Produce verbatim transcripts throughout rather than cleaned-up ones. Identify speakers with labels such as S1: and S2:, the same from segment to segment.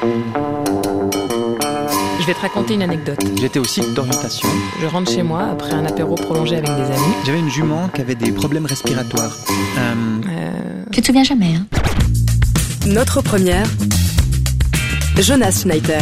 S1: Je vais te raconter une anecdote.
S2: J'étais au site d'orientation.
S1: Je rentre chez moi après un apéro prolongé avec des amis.
S2: J'avais une jument qui avait des problèmes respiratoires. Euh...
S1: Euh...
S3: Tu te souviens jamais, hein?
S4: Notre première, Jonas Schneider.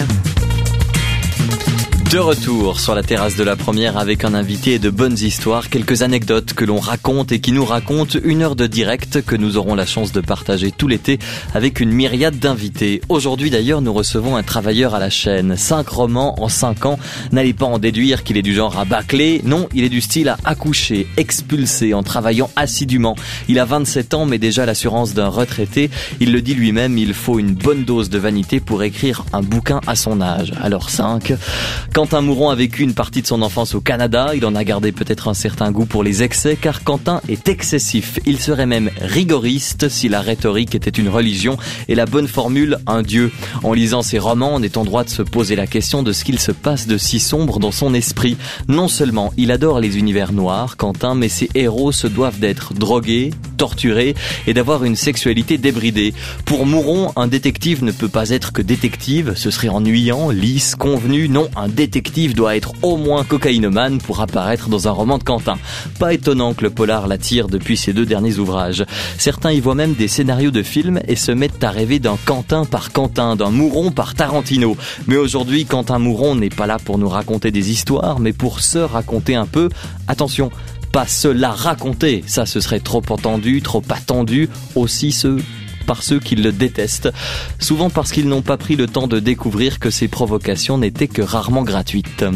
S5: De retour sur la terrasse de la première avec un invité et de bonnes histoires, quelques anecdotes que l'on raconte et qui nous racontent, une heure de direct que nous aurons la chance de partager tout l'été avec une myriade d'invités. Aujourd'hui d'ailleurs, nous recevons un travailleur à la chaîne. Cinq romans en cinq ans. N'allez pas en déduire qu'il est du genre à bâcler. Non, il est du style à accoucher, expulser en travaillant assidûment. Il a vingt-sept ans mais déjà l'assurance d'un retraité. Il le dit lui-même, il faut une bonne dose de vanité pour écrire un bouquin à son âge. Alors cinq... Quentin Mouron a vécu une partie de son enfance au Canada. Il en a gardé peut-être un certain goût pour les excès, car Quentin est excessif. Il serait même rigoriste si la rhétorique était une religion et la bonne formule un dieu. En lisant ses romans, on est en droit de se poser la question de ce qu'il se passe de si sombre dans son esprit. Non seulement il adore les univers noirs, Quentin, mais ses héros se doivent d'être drogués, torturés et d'avoir une sexualité débridée. Pour Mouron, un détective ne peut pas être que détective. Ce serait ennuyant, lisse, convenu. Non, un détective détective doit être au moins cocaïnomane pour apparaître dans un roman de Quentin. Pas étonnant que le polar l'attire depuis ses deux derniers ouvrages. Certains y voient même des scénarios de films et se mettent à rêver d'un Quentin par Quentin, d'un Mouron par Tarantino. Mais aujourd'hui, Quentin Mouron n'est pas là pour nous raconter des histoires, mais pour se raconter un peu. Attention, pas se la raconter, ça ce serait trop entendu, trop attendu, aussi ce... par ceux qui le détestent, souvent parce qu'ils n'ont pas pris le temps de découvrir que ces provocations n'étaient que rarement gratuites.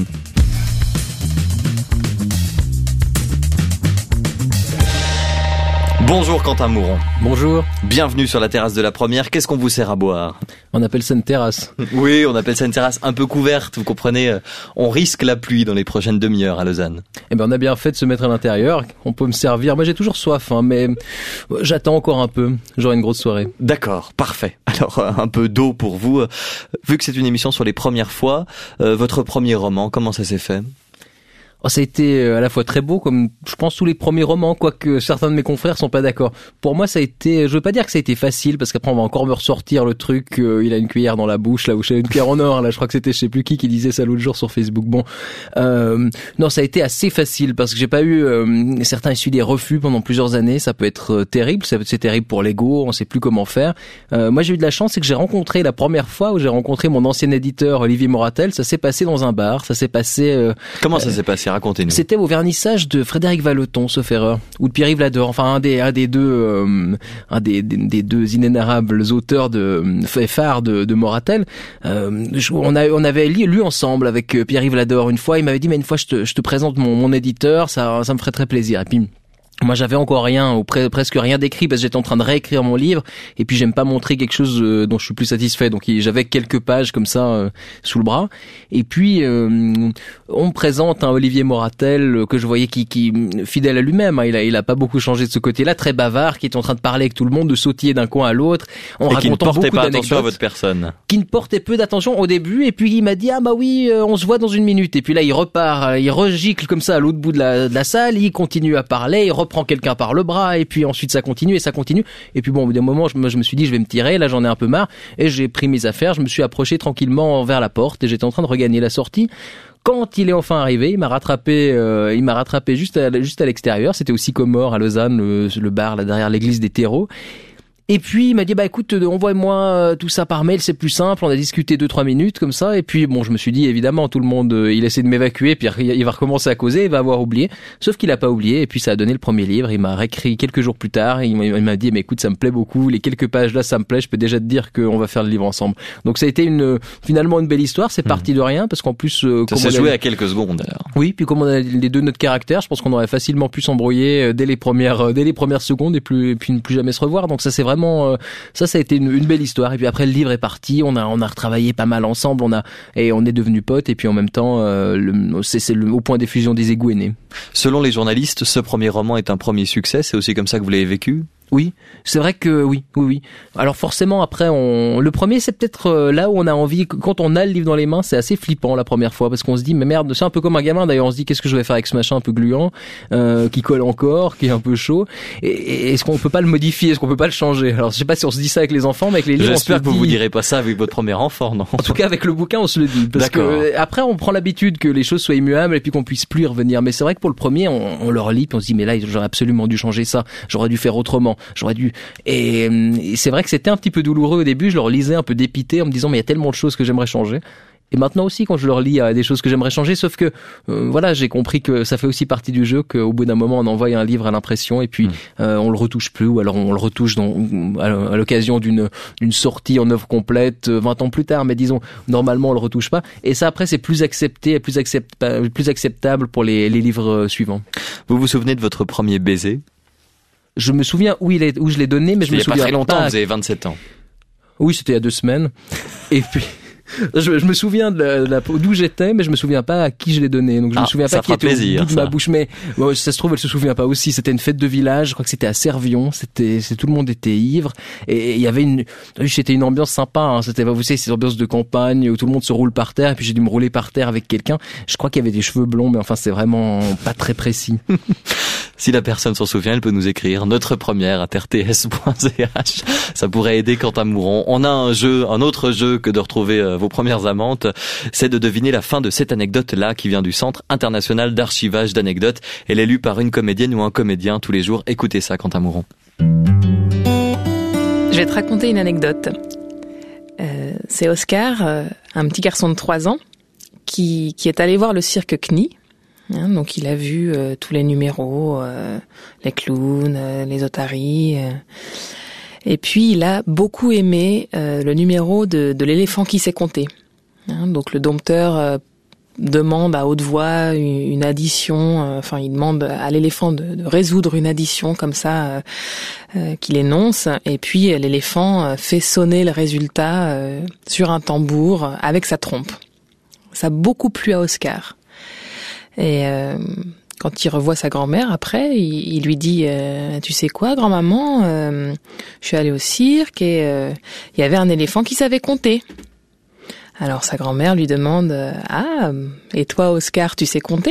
S5: Bonjour Quentin Mouron.
S6: Bonjour.
S5: Bienvenue sur la terrasse de la première. Qu'est-ce qu'on vous sert à boire ?
S6: On appelle ça une terrasse.
S5: Oui, on appelle ça une terrasse un peu couverte, vous comprenez. On risque la pluie dans les prochaines demi-heures à Lausanne.
S6: Eh ben, on a bien fait de se mettre à l'intérieur. On peut me servir. Moi, j'ai toujours soif, hein, mais j'attends encore un peu. J'aurai une grosse soirée.
S5: D'accord, parfait. Alors, un peu d'eau pour vous. Vu que c'est une émission sur les premières fois, euh, votre premier roman, comment ça s'est fait ?
S6: Oh, ça a été à la fois très beau, comme je pense tous les premiers romans, quoique certains de mes confrères sont pas d'accord. Pour moi, ça a été, je veux pas dire que ça a été facile, parce qu'après on va encore me ressortir le truc, euh, il a une cuillère dans la bouche, là où j'ai une cuillère en or, là je crois que c'était je sais plus qui qui disait ça l'autre jour sur Facebook. Bon, euh, non, ça a été assez facile, parce que j'ai pas eu, euh, certains essuient des refus pendant plusieurs années, ça peut être euh, terrible, ça, c'est terrible pour l'ego, on sait plus comment faire. Euh, moi j'ai eu de la chance, c'est que j'ai rencontré la première fois où j'ai rencontré mon ancien éditeur Olivier Moratel, ça s'est passé dans un bar, ça s'est passé... Euh,
S5: Comment ça s'est passé ? Racontez-nous.
S6: C'était au vernissage de Frédéric Vallotton, sauf erreur, ou de Pierre-Yves Ladeur, enfin un des un des deux euh, un des, des des deux inénarrables auteurs de phares de, de Moratel. Euh, on a on avait lu, lu ensemble avec Pierre-Yves Ladeur une fois. Il m'avait dit mais une fois je te je te présente mon mon éditeur, ça ça me ferait très plaisir. Et puis moi, j'avais encore rien, ou pre- presque rien d'écrit, parce que j'étais en train de réécrire mon livre, et puis j'aime pas montrer quelque chose euh, dont je suis plus satisfait. Donc j'avais quelques pages comme ça euh, sous le bras. Et puis euh, on me présente un Olivier Moratel euh, que je voyais qui, qui fidèle à lui-même. Hein, il a, il a pas beaucoup changé de ce côté-là, très bavard, qui est en train de parler avec tout le monde, de sautiller d'un coin à l'autre, en
S5: et racontant
S6: qui ne portait
S5: beaucoup
S6: pas
S5: d'anecdotes. Attention à votre personne.
S6: Qui ne portait peu d'attention au début, et puis il m'a dit ah bah oui, euh, on se voit dans une minute. Et puis là il repart, il regicle comme ça à l'autre bout de la, de la salle, il continue à parler, il reprend quelqu'un par le bras, et puis ensuite ça continue et ça continue, et puis bon au bout d'un moment je me, je me suis dit je vais me tirer, là j'en ai un peu marre, et j'ai pris mes affaires, je me suis approché tranquillement vers la porte et j'étais en train de regagner la sortie. Quand il est enfin arrivé, il m'a rattrapé, euh, il m'a rattrapé juste à, juste à l'extérieur. C'était au Sycomore à Lausanne, le, le bar là derrière l'église des terreaux. Et puis il m'a dit bah écoute, envoie-moi tout ça par mail, c'est plus simple. On a discuté deux trois minutes comme ça, et puis bon je me suis dit évidemment tout le monde il essaie de m'évacuer, puis il va recommencer à causer, il va avoir oublié. Sauf qu'il a pas oublié, et puis ça a donné le premier livre. Il m'a réécrit quelques jours plus tard, il m'a dit mais écoute ça me plaît beaucoup, les quelques pages là ça me plaît, je peux déjà te dire qu'on va faire le livre ensemble. Donc ça a été une finalement une belle histoire. C'est parti mmh. de rien, parce qu'en plus euh,
S5: ça s'est joué a... à quelques secondes alors.
S6: Oui, puis comme on a les deux notre caractère, je pense qu'on aurait facilement pu s'embrouiller dès les premières dès les premières secondes et plus et puis ne plus jamais se revoir. Donc ça c'est vraiment euh, Ça, ça a été une, une belle histoire. Et puis après, le livre est parti. On a, on a retravaillé pas mal ensemble. On a, et on est devenus potes. Et puis en même temps, euh, le, c'est, c'est le, au point d'effusion des égouts est né.
S5: Selon les journalistes, ce premier roman est un premier succès. C'est aussi comme ça que vous l'avez vécu ?
S6: Oui, c'est vrai que oui, oui, oui. Alors forcément, après, on, le premier, c'est peut-être là où on a envie. Quand on a le livre dans les mains, c'est assez flippant la première fois parce qu'on se dit, mais merde, c'est un peu comme un gamin. D'ailleurs, on se dit, qu'est-ce que je vais faire avec ce machin un peu gluant, euh, qui colle encore, qui est un peu chaud. Et, et est-ce qu'on peut pas le modifier, est-ce qu'on peut pas le changer? Alors, je sais pas si on se dit ça avec les enfants, mais avec les livres,
S5: j'espère
S6: on se
S5: que vous
S6: dit...
S5: vous direz pas ça avec votre premier enfant, non?
S6: En tout cas, avec le bouquin, on se le dit. Parce
S5: D'accord.
S6: que après, on prend l'habitude que les choses soient immuables et puis qu'on puisse plus y revenir. Mais c'est vrai que pour le premier, on, on le relit, puis on se dit, mais là, j'aurais absolument dû changer ça. J'aurais dû faire autrement. J'aurais dû. Et, et c'est vrai que c'était un petit peu douloureux au début. Je le relisais un peu dépité en me disant, mais il y a tellement de choses que j'aimerais changer. Et maintenant aussi, quand je le relis, il y a des choses que j'aimerais changer, sauf que euh, voilà, j'ai compris que ça fait aussi partie du jeu, qu'au bout d'un moment, on envoie un livre à l'impression et puis mmh. euh, on le retouche plus, ou alors on le retouche dans, à l'occasion d'une d'une sortie en œuvre complète vingt ans plus tard, mais disons, normalement, on le retouche pas. Et ça, après, c'est plus accepté, plus acceptable, plus acceptable pour les, les livres suivants.
S5: Vous vous souvenez de votre premier baiser?
S6: Je me souviens où il est, où je l'ai donné, mais je me souviens pas.
S5: Il y a pas très longtemps,
S6: pas...
S5: vous avez vingt-sept ans.
S6: Oui, c'était il y a deux semaines. Et puis... Je, je me souviens de la, de la, d'où j'étais, mais je me souviens pas à qui je l'ai donné. Donc je
S5: ah,
S6: me souviens pas qui était
S5: plaisir,
S6: au bout de ma bouche. Mais bon, ça se trouve, elle se souvient pas aussi. C'était une fête de village. Je crois que c'était à Servion. C'était, c'est tout le monde était ivre et il y avait une, c'était une ambiance sympa. Hein. C'était, vous savez, ces ambiances de campagne où tout le monde se roule par terre. Et puis j'ai dû me rouler par terre avec quelqu'un. Je crois qu'il y avait des cheveux blonds, mais enfin c'est vraiment pas très précis.
S5: Si la personne s'en souvient, elle peut nous écrire notre première à r t s point c h. Ça pourrait aider Quentin Mouron. On a un jeu, un autre jeu que de retrouver euh, vos premières amantes. C'est de deviner la fin de cette anecdote-là qui vient du Centre international d'archivage d'anecdotes. Elle est lue par une comédienne ou un comédien tous les jours. Écoutez ça, Quentin Mouron.
S1: Je vais te raconter une anecdote. Euh, c'est Oscar, euh, un petit garçon de trois ans, qui, qui est allé voir le cirque C N I. Hein, donc il a vu euh, tous les numéros, euh, les clowns, euh, les otaries. Euh, et puis il a beaucoup aimé euh, le numéro de, de l'éléphant qui sait compter. Hein, donc le dompteur euh, demande à haute voix une, une addition, euh, enfin il demande à l'éléphant de, de résoudre une addition comme ça euh, euh, qu'il énonce. Et puis l'éléphant euh, fait sonner le résultat euh, sur un tambour avec sa trompe. Ça a beaucoup plu à Oscar. Et euh, quand il revoit sa grand-mère après, il, il lui dit euh, « Tu sais quoi, grand-maman, euh, je suis allée au cirque et euh, il y avait un éléphant qui savait compter. » Alors sa grand-mère lui demande « Ah, et toi, Oscar, tu sais compter ?»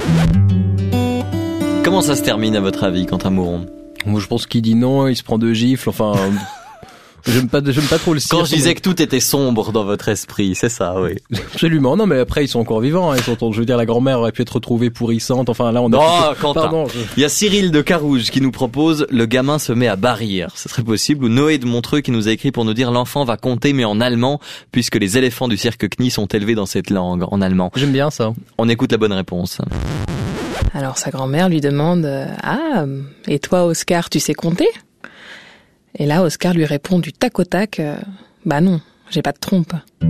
S5: Comment ça se termine à votre avis, Quentin Mouron?
S6: Moi, je pense qu'il dit non, il se prend deux gifles, enfin... J'aime pas, j'aime pas trop le cirque.
S5: Quand je disais que tout était sombre dans votre esprit, c'est ça, oui.
S6: Absolument. Non, mais après, ils sont encore vivants, hein. Ils sont, je veux dire, la grand-mère aurait pu être retrouvée pourrissante. Enfin, là, on a...
S5: Oh, Quentin.
S6: Pardon, je...
S5: Il y a Cyril de Carouge qui nous propose « Le gamin se met à barrir ». Ce serait possible. Ou Noé de Montreux qui nous a écrit pour nous dire « L'enfant va compter, mais en allemand, puisque les éléphants du cirque C N I sont élevés dans cette langue, en allemand. »
S6: J'aime bien ça.
S5: On écoute la bonne réponse.
S1: Alors sa grand-mère lui demande « Ah, et toi, Oscar, tu sais compter ?» Et là, Oscar lui répond du tac au tac euh, « Bah non, j'ai pas de trompe. »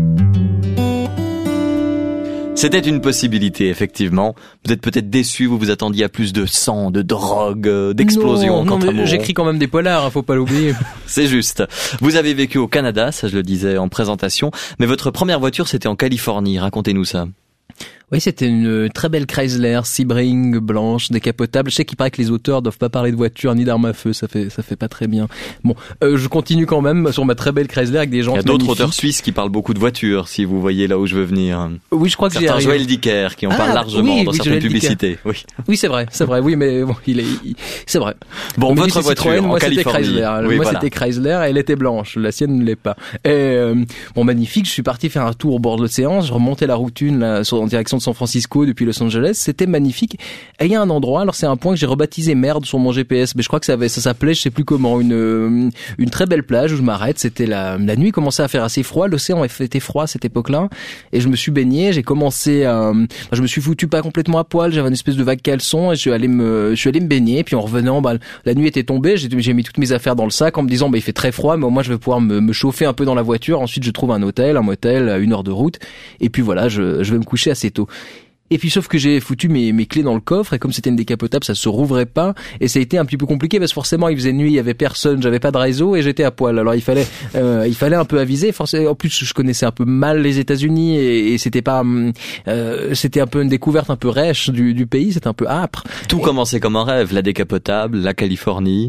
S5: C'était une possibilité, effectivement. Vous êtes peut-être déçu, vous vous attendiez à plus de sang, de drogue, d'explosion.
S6: Non, non mais j'écris quand même des polars, hein, faut pas l'oublier.
S5: C'est juste. Vous avez vécu au Canada, ça je le disais en présentation, mais votre première voiture c'était en Californie. Racontez-nous ça.
S6: Oui, c'était une très belle Chrysler Sebring blanche, décapotable. Je sais qu'il paraît que les auteurs doivent pas parler de voiture ni d'armes à feu, ça fait ça fait pas très bien. Bon, euh, je continue quand même sur ma très belle Chrysler avec des gens.
S5: Il y a d'autres auteurs suisses qui parlent beaucoup de voitures, si vous voyez là où je veux venir.
S6: Oui, je crois que j'ai
S5: certains Joël Dicker qui en ah, parle largement
S6: oui,
S5: dans
S6: oui,
S5: certaines
S6: Joël
S5: publicités.
S6: Dicker.
S5: Oui.
S6: Oui, c'est vrai, c'est vrai. Oui, mais bon, il est, il... c'est vrai.
S5: Bon,
S6: mais
S5: votre voiture
S6: Citroën,
S5: en
S6: moi,
S5: Californie.
S6: C'était Chrysler.
S5: Oui,
S6: moi,
S5: voilà.
S6: c'était Chrysler et elle était blanche. La sienne ne l'est pas. Et euh, bon, magnifique. Je suis parti faire un tour au bord de l'océan. Je remontais la route une là, sur, en direction de San Francisco depuis Los Angeles. C'était magnifique. Et il y a un endroit, alors c'est un point que j'ai rebaptisé merde sur mon G P S, mais je crois que ça, avait, ça s'appelait, je sais plus comment, une une très belle plage où je m'arrête. C'était la, la nuit, commençait à faire assez froid. L'océan était froid à cette époque-là. Et je me suis baigné. J'ai commencé à, enfin, je me suis foutu pas complètement à poil. J'avais une espèce de vague caleçon et je suis allé me, je suis allé me baigner. Puis en revenant, bah, la nuit était tombée. J'ai, j'ai mis toutes mes affaires dans le sac en me disant, bah, il fait très froid, mais au moins je vais pouvoir me, me chauffer un peu dans la voiture. Ensuite, je trouve un hôtel, un motel à une heure de route. Et puis voilà, je, je vais me coucher assez tôt. Et puis sauf que j'ai foutu mes, mes clés dans le coffre et comme c'était une décapotable, ça se rouvrait pas et ça a été un petit peu compliqué parce que forcément il faisait nuit, il y avait personne, j'avais pas de réseau et j'étais à poil. Alors il fallait euh, il fallait un peu aviser. Forcément, en plus je connaissais un peu mal les États-Unis et, et c'était pas euh, c'était un peu une découverte un peu rêche du, du pays, c'était un peu âpre.
S5: Tout et... commençait comme un rêve, la décapotable, la Californie.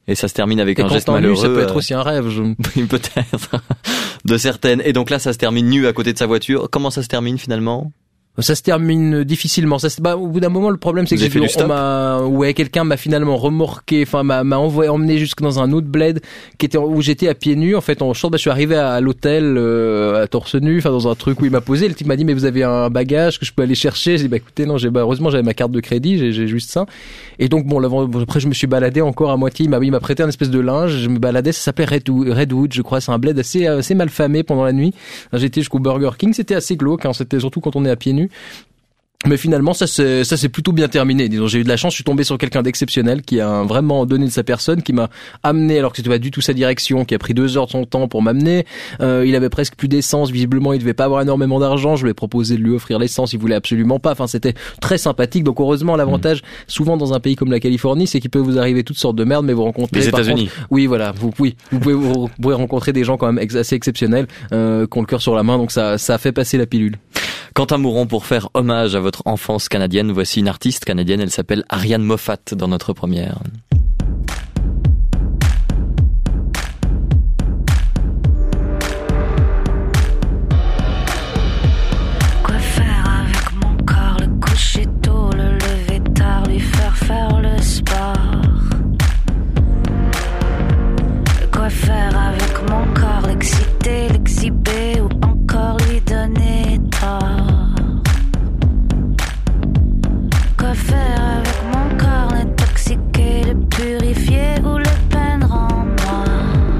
S5: Et ça se termine avec
S6: Et
S5: un
S6: quand
S5: geste
S6: t'en
S5: malheureux.
S6: nu, ça peut être
S5: euh,
S6: aussi un rêve. Je...
S5: Oui, peut-être. De certaines. Et donc là, ça se termine nu à côté de sa voiture. Comment ça se termine finalement?
S6: Ça se termine difficilement. Ça se... bah, au bout d'un moment, le problème, c'est
S5: Vous
S6: que
S5: avez fait
S6: j'ai
S5: du stop?
S6: on m'a, ouais, quelqu'un m'a finalement remorqué, enfin, m'a, m'a envoyé, emmené jusque dans un autre bled qui était, où j'étais à pieds nus. En fait, en short, bah, je suis arrivé à l'hôtel, euh, à torse nu, enfin, dans un truc où il m'a posé. Le type m'a dit, mais vous avez un bagage que je peux aller chercher? J'ai dit, bah, écoutez, non, j'ai, bah, heureusement, j'avais ma carte de crédit, j'ai, j'ai juste ça. Et donc, bon, l'avant, après, je me suis baladé encore à moitié. Il m'a, il m'a prêté un espèce de linge. Je me baladais. Ça s'appelait Redwood, Redwood, je crois. C'est un bled assez, assez mal famé pendant la nuit. J'étais jusqu'au Burger King. C'était assez glauque, hein. C'était surtout quand on est à pieds nus. Mais finalement, ça c'est ça c'est plutôt bien terminé. Disons, j'ai eu de la chance, je suis tombé sur quelqu'un d'exceptionnel qui a vraiment donné de sa personne, qui m'a amené alors que c'était pas du tout sa direction, qui a pris deux heures de son temps pour m'amener. Euh, il avait presque plus d'essence, visiblement, il devait pas avoir énormément d'argent. Je lui ai proposé de lui offrir l'essence, il voulait absolument pas. Enfin, c'était très sympathique. Donc heureusement, l'avantage, mmh. souvent dans un pays comme la Californie, c'est qu'il peut vous arriver toutes sortes de merde, mais vous rencontrez
S5: les
S6: par
S5: États-Unis.
S6: Contre, oui, voilà, vous oui, vous pouvez vous, vous pouvez rencontrer des gens quand même ex- assez exceptionnels, euh, qui ont le cœur sur la main. Donc ça ça a fait passer la pilule.
S5: Quentin Mouron, pour faire hommage à votre enfance canadienne, voici une artiste canadienne, elle s'appelle Ariane Moffat dans notre première.
S3: Quoi faire avec mon corps, le coucher tôt, le lever tard, lui faire faire le sport? Quoi faire avec mon corps, l'exciter, l'exhiber ou encore lui donner tort? Quoi faire avec mon corps, l'intoxiquer, le purifier ou le peindre en noir?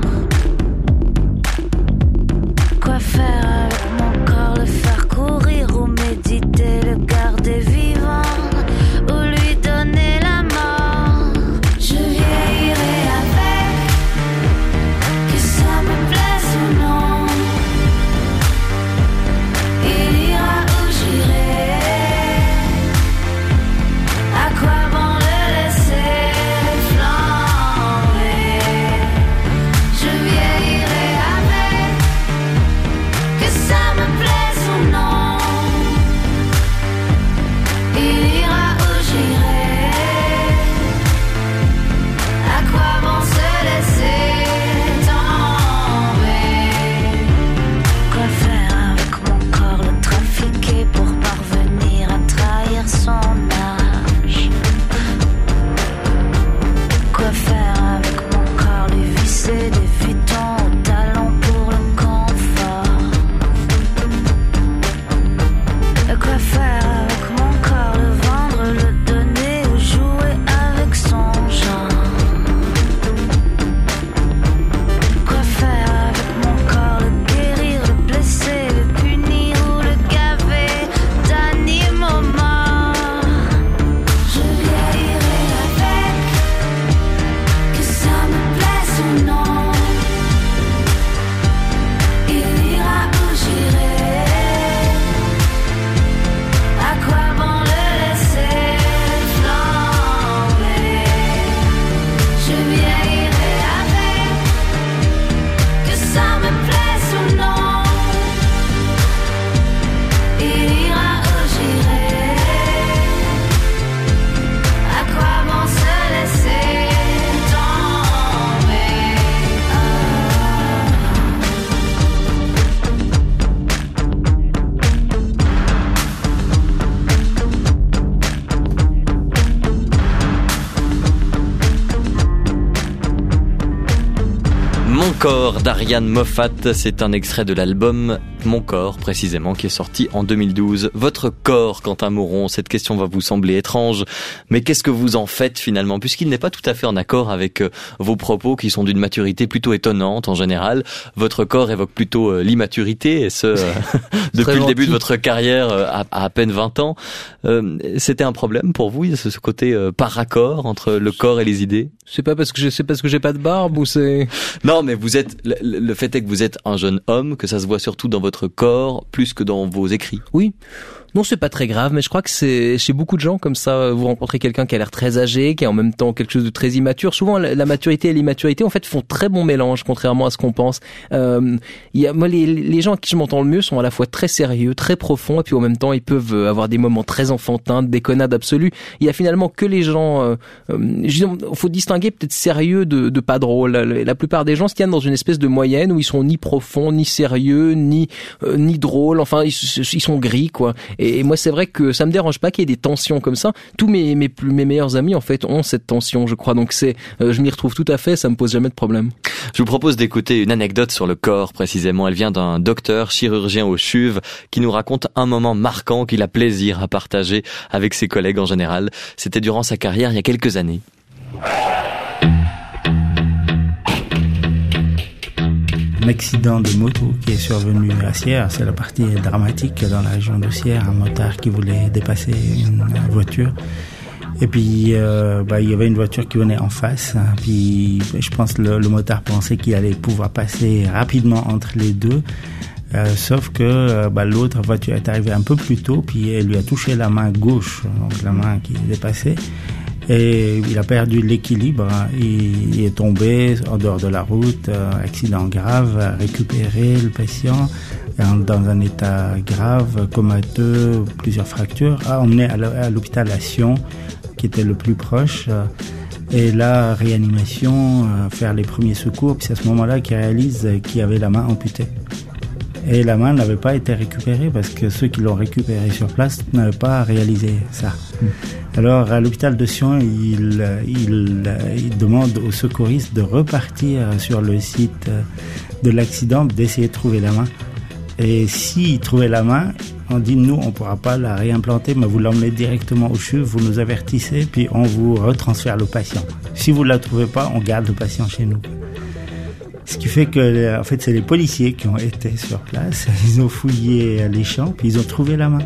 S3: Quoi faire avec mon corps, le faire courir ou méditer, le garder vivant ou lui donner la mort? Je vieillirai avec, que ça me plaise ou non. Il ira où j'irai. À quoi bon le laisser flamber? Je vieillirai avec, que ça me plaise ou non. Il ira où j'irai. À quoi bon se laisser tomber? Quoi faire avec mon corps, le trafiquer pour parvenir à trahir son âge? Quoi faire avec mon corps, lui visser des vitons au talon pour le confort? Quoi faire avec mon corps, le vendre, le donner ou jouer avec son genre? Quoi faire avec mon corps, le guérir, le blesser, le punir ou le gaver d'animaux morts? Je vieillirai avec, que ça me plaise ou non. Il ira où j'irai. À quoi bon le laisser flamber? Je vieillirai avec, que ça me plaise ou non. Il ira où j'irai. À quoi bon se laisser tomber?
S5: Mon corps d'Ariane Moffat, c'est un extrait de l'album Mon corps, précisément, qui est sorti en deux mille douze. Votre corps, Quentin Mouron, cette question va vous sembler étrange, mais qu'est-ce que vous en faites finalement, puisqu'il n'est pas tout à fait en accord avec euh, vos propos qui sont d'une maturité plutôt étonnante en général. Votre corps évoque plutôt euh, l'immaturité, et ce, euh, depuis le début de votre carrière euh, à, à à peine vingt ans. Euh, c'était un problème pour vous, ce, ce côté euh, par raccord entre le corps et les idées?
S6: C'est pas parce que je, c'est parce que j'ai pas de barbe ou c'est...
S5: Non, mais vous êtes, le, le fait est que vous êtes un jeune homme, que ça se voit surtout dans votre corps, plus que dans vos écrits.
S6: Oui. Non, c'est pas très grave, mais je crois que c'est chez beaucoup de gens comme ça. Vous rencontrez quelqu'un qui a l'air très âgé, qui est en même temps quelque chose de très immature. Souvent, la, la maturité et l'immaturité, en fait, font très bon mélange, contrairement à ce qu'on pense. Euh, il y a, moi, les, les gens à qui je m'entends le mieux sont à la fois très sérieux, très profonds, et puis en même temps, ils peuvent avoir des moments très enfantins, de déconnade absolue. Il y a finalement que les gens. Euh, euh, faut distinguer peut-être sérieux de, de pas drôle. La, la plupart des gens se tiennent dans une espèce de moyenne où ils sont ni profonds, ni sérieux, ni euh, ni drôles. Enfin, ils, ils sont gris, quoi. Et moi, c'est vrai que ça me dérange pas qu'il y ait des tensions comme ça. Tous mes mes plus mes meilleurs amis en fait ont cette tension, je crois. Donc c'est, euh, je m'y retrouve tout à fait. Ça me pose jamais de problème.
S5: Je vous propose d'écouter une anecdote sur le corps précisément. Elle vient d'un docteur chirurgien au C H U V qui nous raconte un moment marquant qu'il a plaisir à partager avec ses collègues en général. C'était durant sa carrière il y a quelques années.
S7: Un accident de moto qui est survenu à Sierre, c'est la partie dramatique dans la région de Sierre, un motard qui voulait dépasser une voiture. Et puis, euh, bah, il y avait une voiture qui venait en face. Puis, je pense que le, le motard pensait qu'il allait pouvoir passer rapidement entre les deux. Euh, sauf que euh, bah, l'autre voiture est arrivée un peu plus tôt, puis elle lui a touché la main gauche, donc la main qui est dépassée. Et il a perdu l'équilibre, il, il est tombé en dehors de la route, euh, accident grave, a récupéré le patient dans un état grave, comateux, plusieurs fractures, a emmené à l'hôpital à Sion, qui était le plus proche, et là, réanimation, euh, faire les premiers secours, puis c'est à ce moment-là qu'il réalise qu'il avait la main amputée. Et la main n'avait pas été récupérée parce que ceux qui l'ont récupérée sur place n'avaient pas réalisé ça. Alors à l'hôpital de Sion, il, il, il demande aux secouristes de repartir sur le site de l'accident, d'essayer de trouver la main. Et s'ils trouvaient la main, on dit nous on ne pourra pas la réimplanter, mais vous l'emmenez directement au C H U V, vous nous avertissez, puis on vous retransfère le patient. Si vous ne la trouvez pas, on garde le patient chez nous. Ce qui fait que, en fait, c'est les policiers qui ont été sur place. Ils ont fouillé les champs, puis ils ont trouvé la main.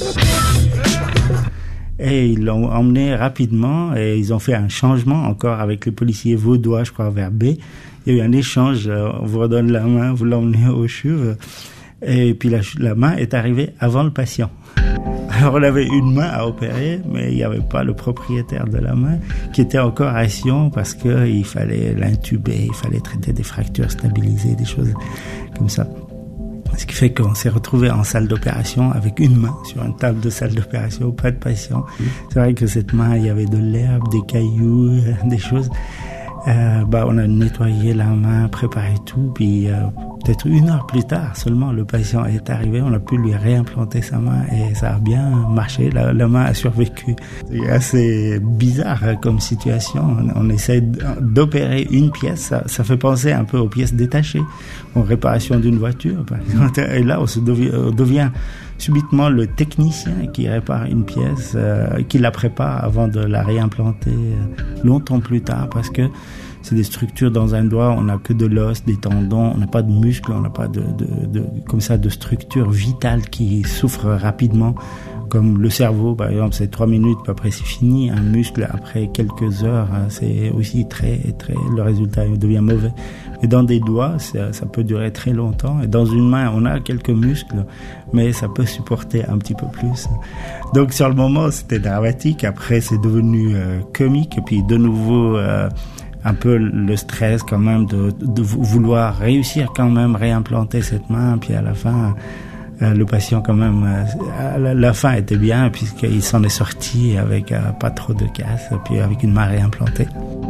S7: Et ils l'ont emmené rapidement, et ils ont fait un changement encore avec les policiers vaudois, je crois, vers B. Il y a eu un échange, on vous redonne la main, vous l'emmenez au C H U V. Et puis la, la main est arrivée avant le patient. Alors on avait une main à opérer, mais il n'y avait pas le propriétaire de la main qui était encore à Sion parce qu'il fallait l'intuber, il fallait traiter des fractures, stabiliser, des choses comme ça. Ce qui fait qu'on s'est retrouvé en salle d'opération avec une main sur une table de salle d'opération, pas de patient. C'est vrai que cette main, il y avait de l'herbe, des cailloux, des choses. Euh, bah, on a nettoyé la main, préparé tout, puis euh, peut-être une heure plus tard seulement, le patient est arrivé, on a pu lui réimplanter sa main et ça a bien marché, la, la main a survécu. C'est assez bizarre hein, comme situation, on, on essaie d'opérer une pièce, ça, ça fait penser un peu aux pièces détachées, en réparation d'une voiture par exemple, et là on, se devient, on devient subitement le technicien qui répare une pièce, euh, qui la prépare avant de la réimplanter euh, longtemps plus tard, parce que c'est des structures dans un doigt, on n'a que de l'os, des tendons, on n'a pas de muscles, on n'a pas de, de, de, comme ça, de structures vitales qui souffrent rapidement, comme le cerveau, par exemple, c'est trois minutes, puis après c'est fini. Un muscle, après quelques heures, c'est aussi très, très, le résultat devient mauvais. Et dans des doigts, ça, ça peut durer très longtemps. Et dans une main, on a quelques muscles, mais ça peut supporter un petit peu plus. Donc sur le moment, c'était dramatique. Après, c'est devenu euh, comique. Et puis de nouveau, euh, un peu le stress quand même de, de vouloir réussir quand même réimplanter cette main. Puis à la fin, euh, le patient quand même, euh, la, la fin était bien puisqu'il s'en est sorti avec euh, pas trop de casse, et puis avec une main réimplantée.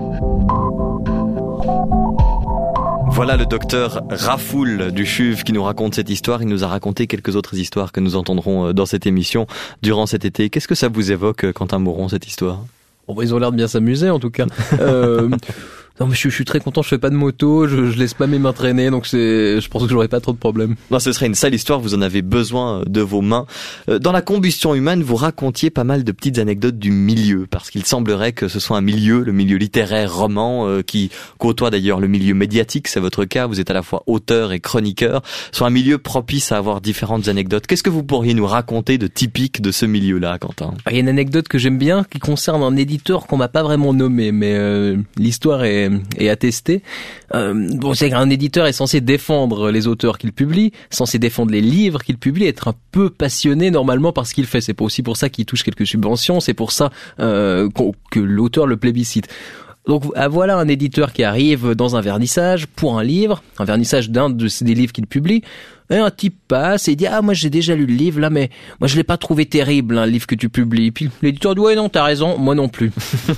S5: Voilà le docteur Rafoul du C H U V qui nous raconte cette histoire. Il nous a raconté quelques autres histoires que nous entendrons dans cette émission durant cet été. Qu'est-ce que ça vous évoque, Quentin Mouron, cette histoire ?
S6: Bon, bah, ils ont l'air de bien s'amuser en tout cas. euh... Non mais je, je suis très content, je fais pas de moto, je, je laisse pas mes mains traîner, donc c'est, je pense que j'aurai pas trop de problèmes.
S5: Non, ce serait une sale histoire, vous en avez besoin de vos mains. Dans la combustion humaine, vous racontiez pas mal de petites anecdotes du milieu, parce qu'il semblerait que ce soit un milieu, le milieu littéraire, roman, euh, qui côtoie d'ailleurs le milieu médiatique, c'est votre cas, vous êtes à la fois auteur et chroniqueur, soit un milieu propice à avoir différentes anecdotes. Qu'est-ce que vous pourriez nous raconter de typique de ce milieu-là, Quentin ?
S6: Il y a une anecdote que j'aime bien qui concerne un éditeur qu'on m'a pas vraiment nommé, mais euh, l'histoire est est attesté. Euh, bon, c'est qu'un éditeur est censé défendre les auteurs qu'il publie, censé défendre les livres qu'il publie, être un peu passionné normalement par ce qu'il fait. C'est pas aussi pour ça qu'il touche quelques subventions, c'est pour ça euh, que l'auteur le plébiscite. Donc voilà un éditeur qui arrive dans un vernissage pour un livre, un vernissage d'un de des livres qu'il publie, et un type passe et dit ah moi j'ai déjà lu le livre là mais moi je l'ai pas trouvé terrible hein, le livre que tu publies. Puis l'éditeur dit ouais non t'as raison, moi non plus.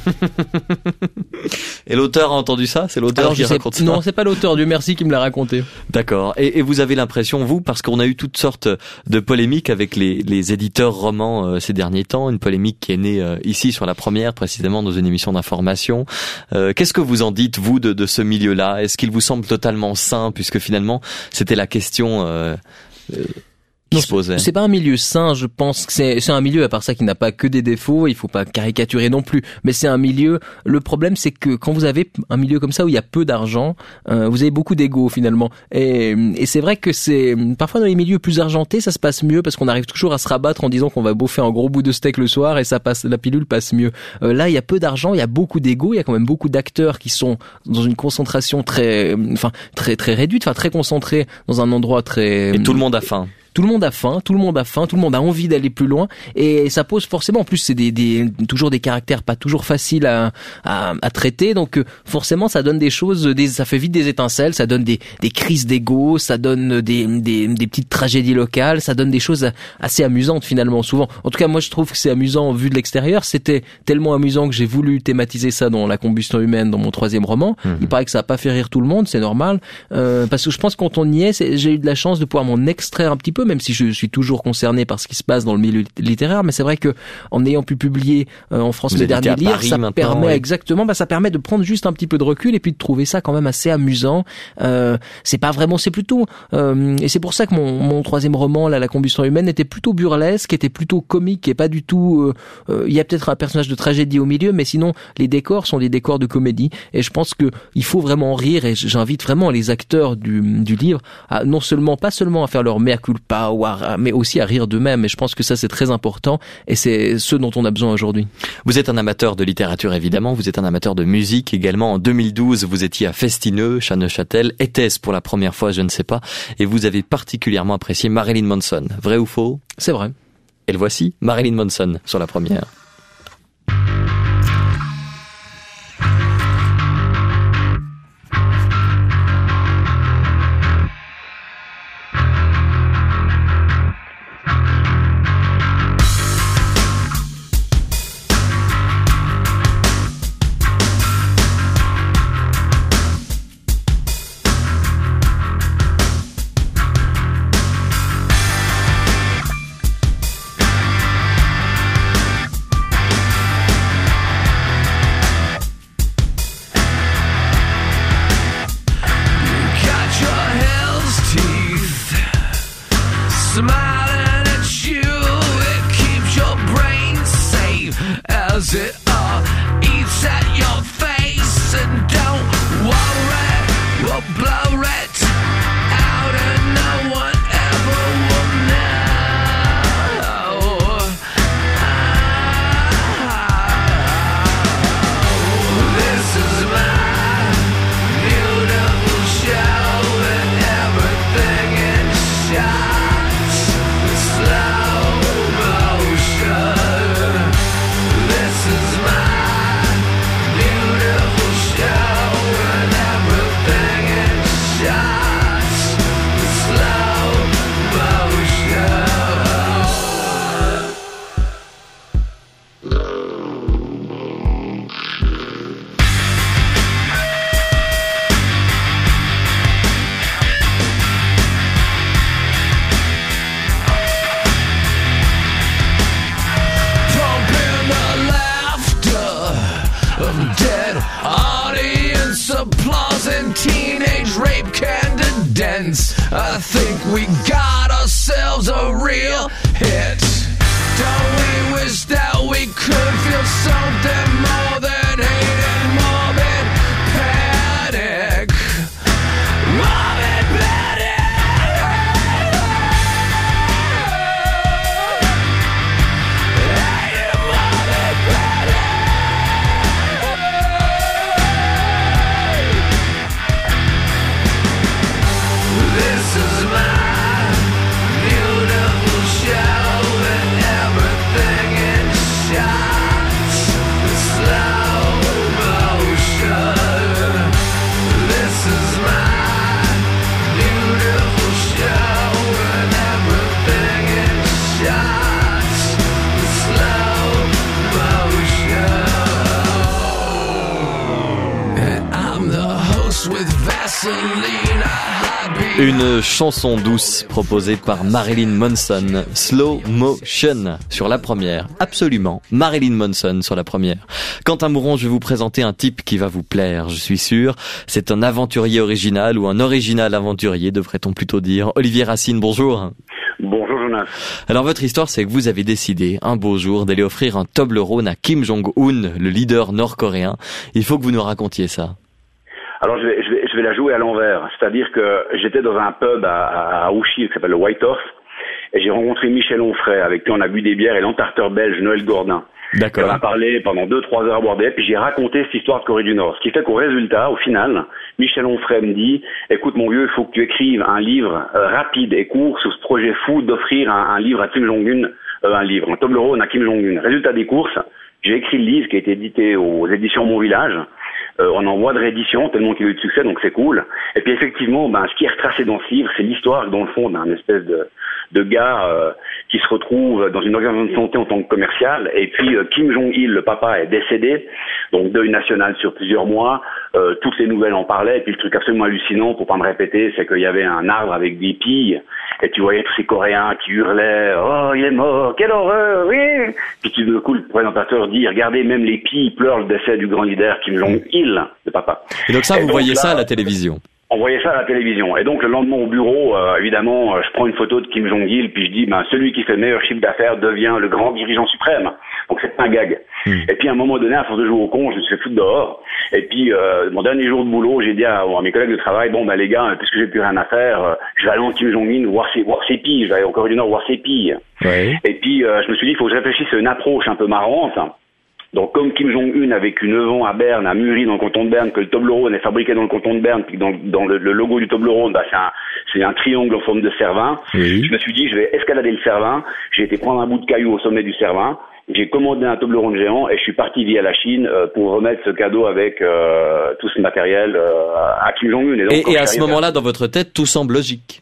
S5: Et l'auteur a entendu ça? C'est l'auteur
S6: Alors,
S5: qui
S6: sais,
S5: raconte ça?
S6: Non, c'est pas l'auteur, Dieu merci qui me l'a raconté.
S5: D'accord. Et, et vous avez l'impression, vous, parce qu'on a eu toutes sortes de polémiques avec les, les éditeurs romans euh, ces derniers temps, une polémique qui est née euh, ici sur La Première, précisément dans une émission d'information. Euh, qu'est-ce que vous en dites, vous, de, de ce milieu-là? Est-ce qu'il vous semble totalement sain, puisque finalement, c'était la question euh, euh, qui
S6: Non,
S5: se posait?
S6: C'est pas un milieu sain, je pense que c'est, c'est un milieu à part ça qui n'a pas que des défauts, il faut pas caricaturer non plus, mais c'est un milieu, le problème c'est que quand vous avez un milieu comme ça où il y a peu d'argent, euh, vous avez beaucoup d'ego finalement, et, et c'est vrai que c'est, parfois dans les milieux plus argentés ça se passe mieux parce qu'on arrive toujours à se rabattre en disant qu'on va bouffer un gros bout de steak le soir et ça passe, la pilule passe mieux. Euh, là il y a peu d'argent, il y a beaucoup d'ego, il y a quand même beaucoup d'acteurs qui sont dans une concentration très, enfin très très réduite, enfin très concentrée dans un endroit très...
S5: Et tout le monde a faim.
S6: Tout le monde a faim, tout le monde a faim, tout le monde a envie d'aller plus loin, et ça pose forcément, en plus c'est des, des toujours des caractères pas toujours faciles à, à, à traiter, donc forcément ça donne des choses, des, ça fait vite des étincelles, ça donne des, des crises d'ego, ça donne des, des, des petites tragédies locales, ça donne des choses assez amusantes finalement souvent. En tout cas moi je trouve que c'est amusant vu de l'extérieur, c'était tellement amusant que j'ai voulu thématiser ça dans La Combustion humaine, dans mon troisième roman. Mmh. Il paraît que ça a pas fait rire tout le monde, c'est normal, euh, parce que je pense que quand on y est, c'est, j'ai eu de la chance de pouvoir m'en extraire un petit peu, même si je suis toujours concerné par ce qui se passe dans le milieu littéraire, mais c'est vrai que en ayant pu publier euh, en France mes derniers livres, ça permet oui. exactement, bah ça permet de prendre juste un petit peu de recul et puis de trouver ça quand même assez amusant. Euh, c'est pas vraiment, c'est plutôt, euh, et c'est pour ça que mon, mon troisième roman, là, La Combustion humaine, était plutôt burlesque, était plutôt comique et pas du tout. Il euh, euh, y a peut-être un personnage de tragédie au milieu, mais sinon les décors sont des décors de comédie. Et je pense que il faut vraiment rire. Et j'invite vraiment les acteurs du, du livre à non seulement, pas seulement à faire leur mea culpa ou à mais aussi à rire d'eux-mêmes. Et je pense que ça, c'est très important. Et c'est ce dont on a besoin aujourd'hui.
S5: Vous êtes un amateur de littérature, évidemment. Vous êtes un amateur de musique également. En deux mille douze, vous étiez à Festineux, à Neuchâtel. Était-ce pour la première fois? Je ne sais pas. Et vous avez particulièrement apprécié Marilyn Manson. Vrai ou faux?
S6: C'est vrai.
S5: Et le voici, Marilyn Manson, sur La Première.
S8: I think we got ourselves a real hit. Don't we wish that we could feel something more than hate and morbid panic? Morbid panic! Hate and morbid panic!
S5: Une chanson douce proposée par Marilyn Manson, Slow Motion, sur la première. Absolument, Marilyn Manson sur la première. Quentin Mouron, je vais vous présenter un type qui va vous plaire, je suis sûr. C'est un aventurier original, ou un original aventurier, devrait-on plutôt dire. Olivier Racine, bonjour.
S9: Bonjour Jonas.
S5: Alors votre histoire, c'est que vous avez décidé, un beau jour, d'aller offrir un Toblerone à Kim Jong-un, le leader nord-coréen. Il faut que vous nous racontiez ça.
S9: Alors je vais, je vais, je vais la jouer à l'envers. C'est-à-dire que j'étais dans un pub à, à Ouchy qui s'appelle le White Horse, et j'ai rencontré Michel Onfray, avec qui on a bu des bières, et l'entarteur belge Noël Gordin.
S5: D'accord.
S9: On a parlé pendant deux, trois heures à boire des, puis j'ai raconté cette histoire de Corée du Nord. Ce qui fait qu'au résultat, au final, Michel Onfray me dit, écoute mon vieux, il faut que tu écrives un livre euh, rapide et court sur ce projet fou d'offrir un, un livre à Kim Jong-un, euh, un livre, un Toblerone à Kim Jong-un. Résultat des courses, j'ai écrit le livre qui a été édité aux éditions Mon Village. Euh, on en voit de réédition, tellement qu'il a eu de succès, donc c'est cool. Et puis effectivement, ben, ce qui est retracé dans ce livre, c'est l'histoire, dans le fond, d'un espèce de, de gars euh, qui se retrouve dans une organisation de santé en tant que commercial. Et puis euh, Kim Jong-il, le papa, est décédé, donc deuil national sur plusieurs mois. Euh, toutes les nouvelles en parlaient. Et puis le truc absolument hallucinant, pour pas me répéter, c'est qu'il y avait un arbre avec des pilles. Et tu voyais tous ces Coréens qui hurlaient « Oh, il est mort, quelle horreur, oui !» Puis tout d'un coup, le présentateur dit « Regardez, même les pilles pleurent le décès du grand leader Kim Jong-il, le papa. »
S5: Et donc ça,
S9: et
S5: vous
S9: donc,
S5: voyez
S9: là,
S5: ça à la télévision?
S9: On voyait ça à la télévision. Et donc, le lendemain au bureau, euh, évidemment, euh, je prends une photo de Kim Jong-il, puis je dis, ben, celui qui fait le meilleur chiffre d'affaires devient le grand dirigeant suprême. Donc, c'est un gag. Mmh. Et puis, à un moment donné, à force de jouer au con, je me suis fait foutre dehors. Et puis, euh, mon dernier jour de boulot, j'ai dit à, à mes collègues de travail, bon, ben, les gars, puisque j'ai plus rien à faire, euh, je vais aller en Kim Jong-un voir ses, voir ses pilles. Je vais aller en Corée du Nord voir ses pilles.
S5: Ouais.
S9: Et puis, euh, je me suis dit, il faut que je réfléchisse à une approche un peu marrante. Donc, comme Kim Jong-un, avec une œuvre à Berne, a mûri dans le canton de Berne, que le Toblerone est fabriqué dans le canton de Berne, puis dans, dans le, le logo du Toblerone, bah, c'est un, c'est un triangle en forme de cervin. Oui. Je me suis dit, je vais escalader le cervin. J'ai été prendre un bout de caillou au sommet du cervin. J'ai commandé un Toblerone géant et je suis parti via la Chine euh, pour remettre ce cadeau avec euh, tout ce matériel euh, à Kim Jong-un. Et, donc,
S5: et, et à ce moment-là, dans votre tête, tout semble logique.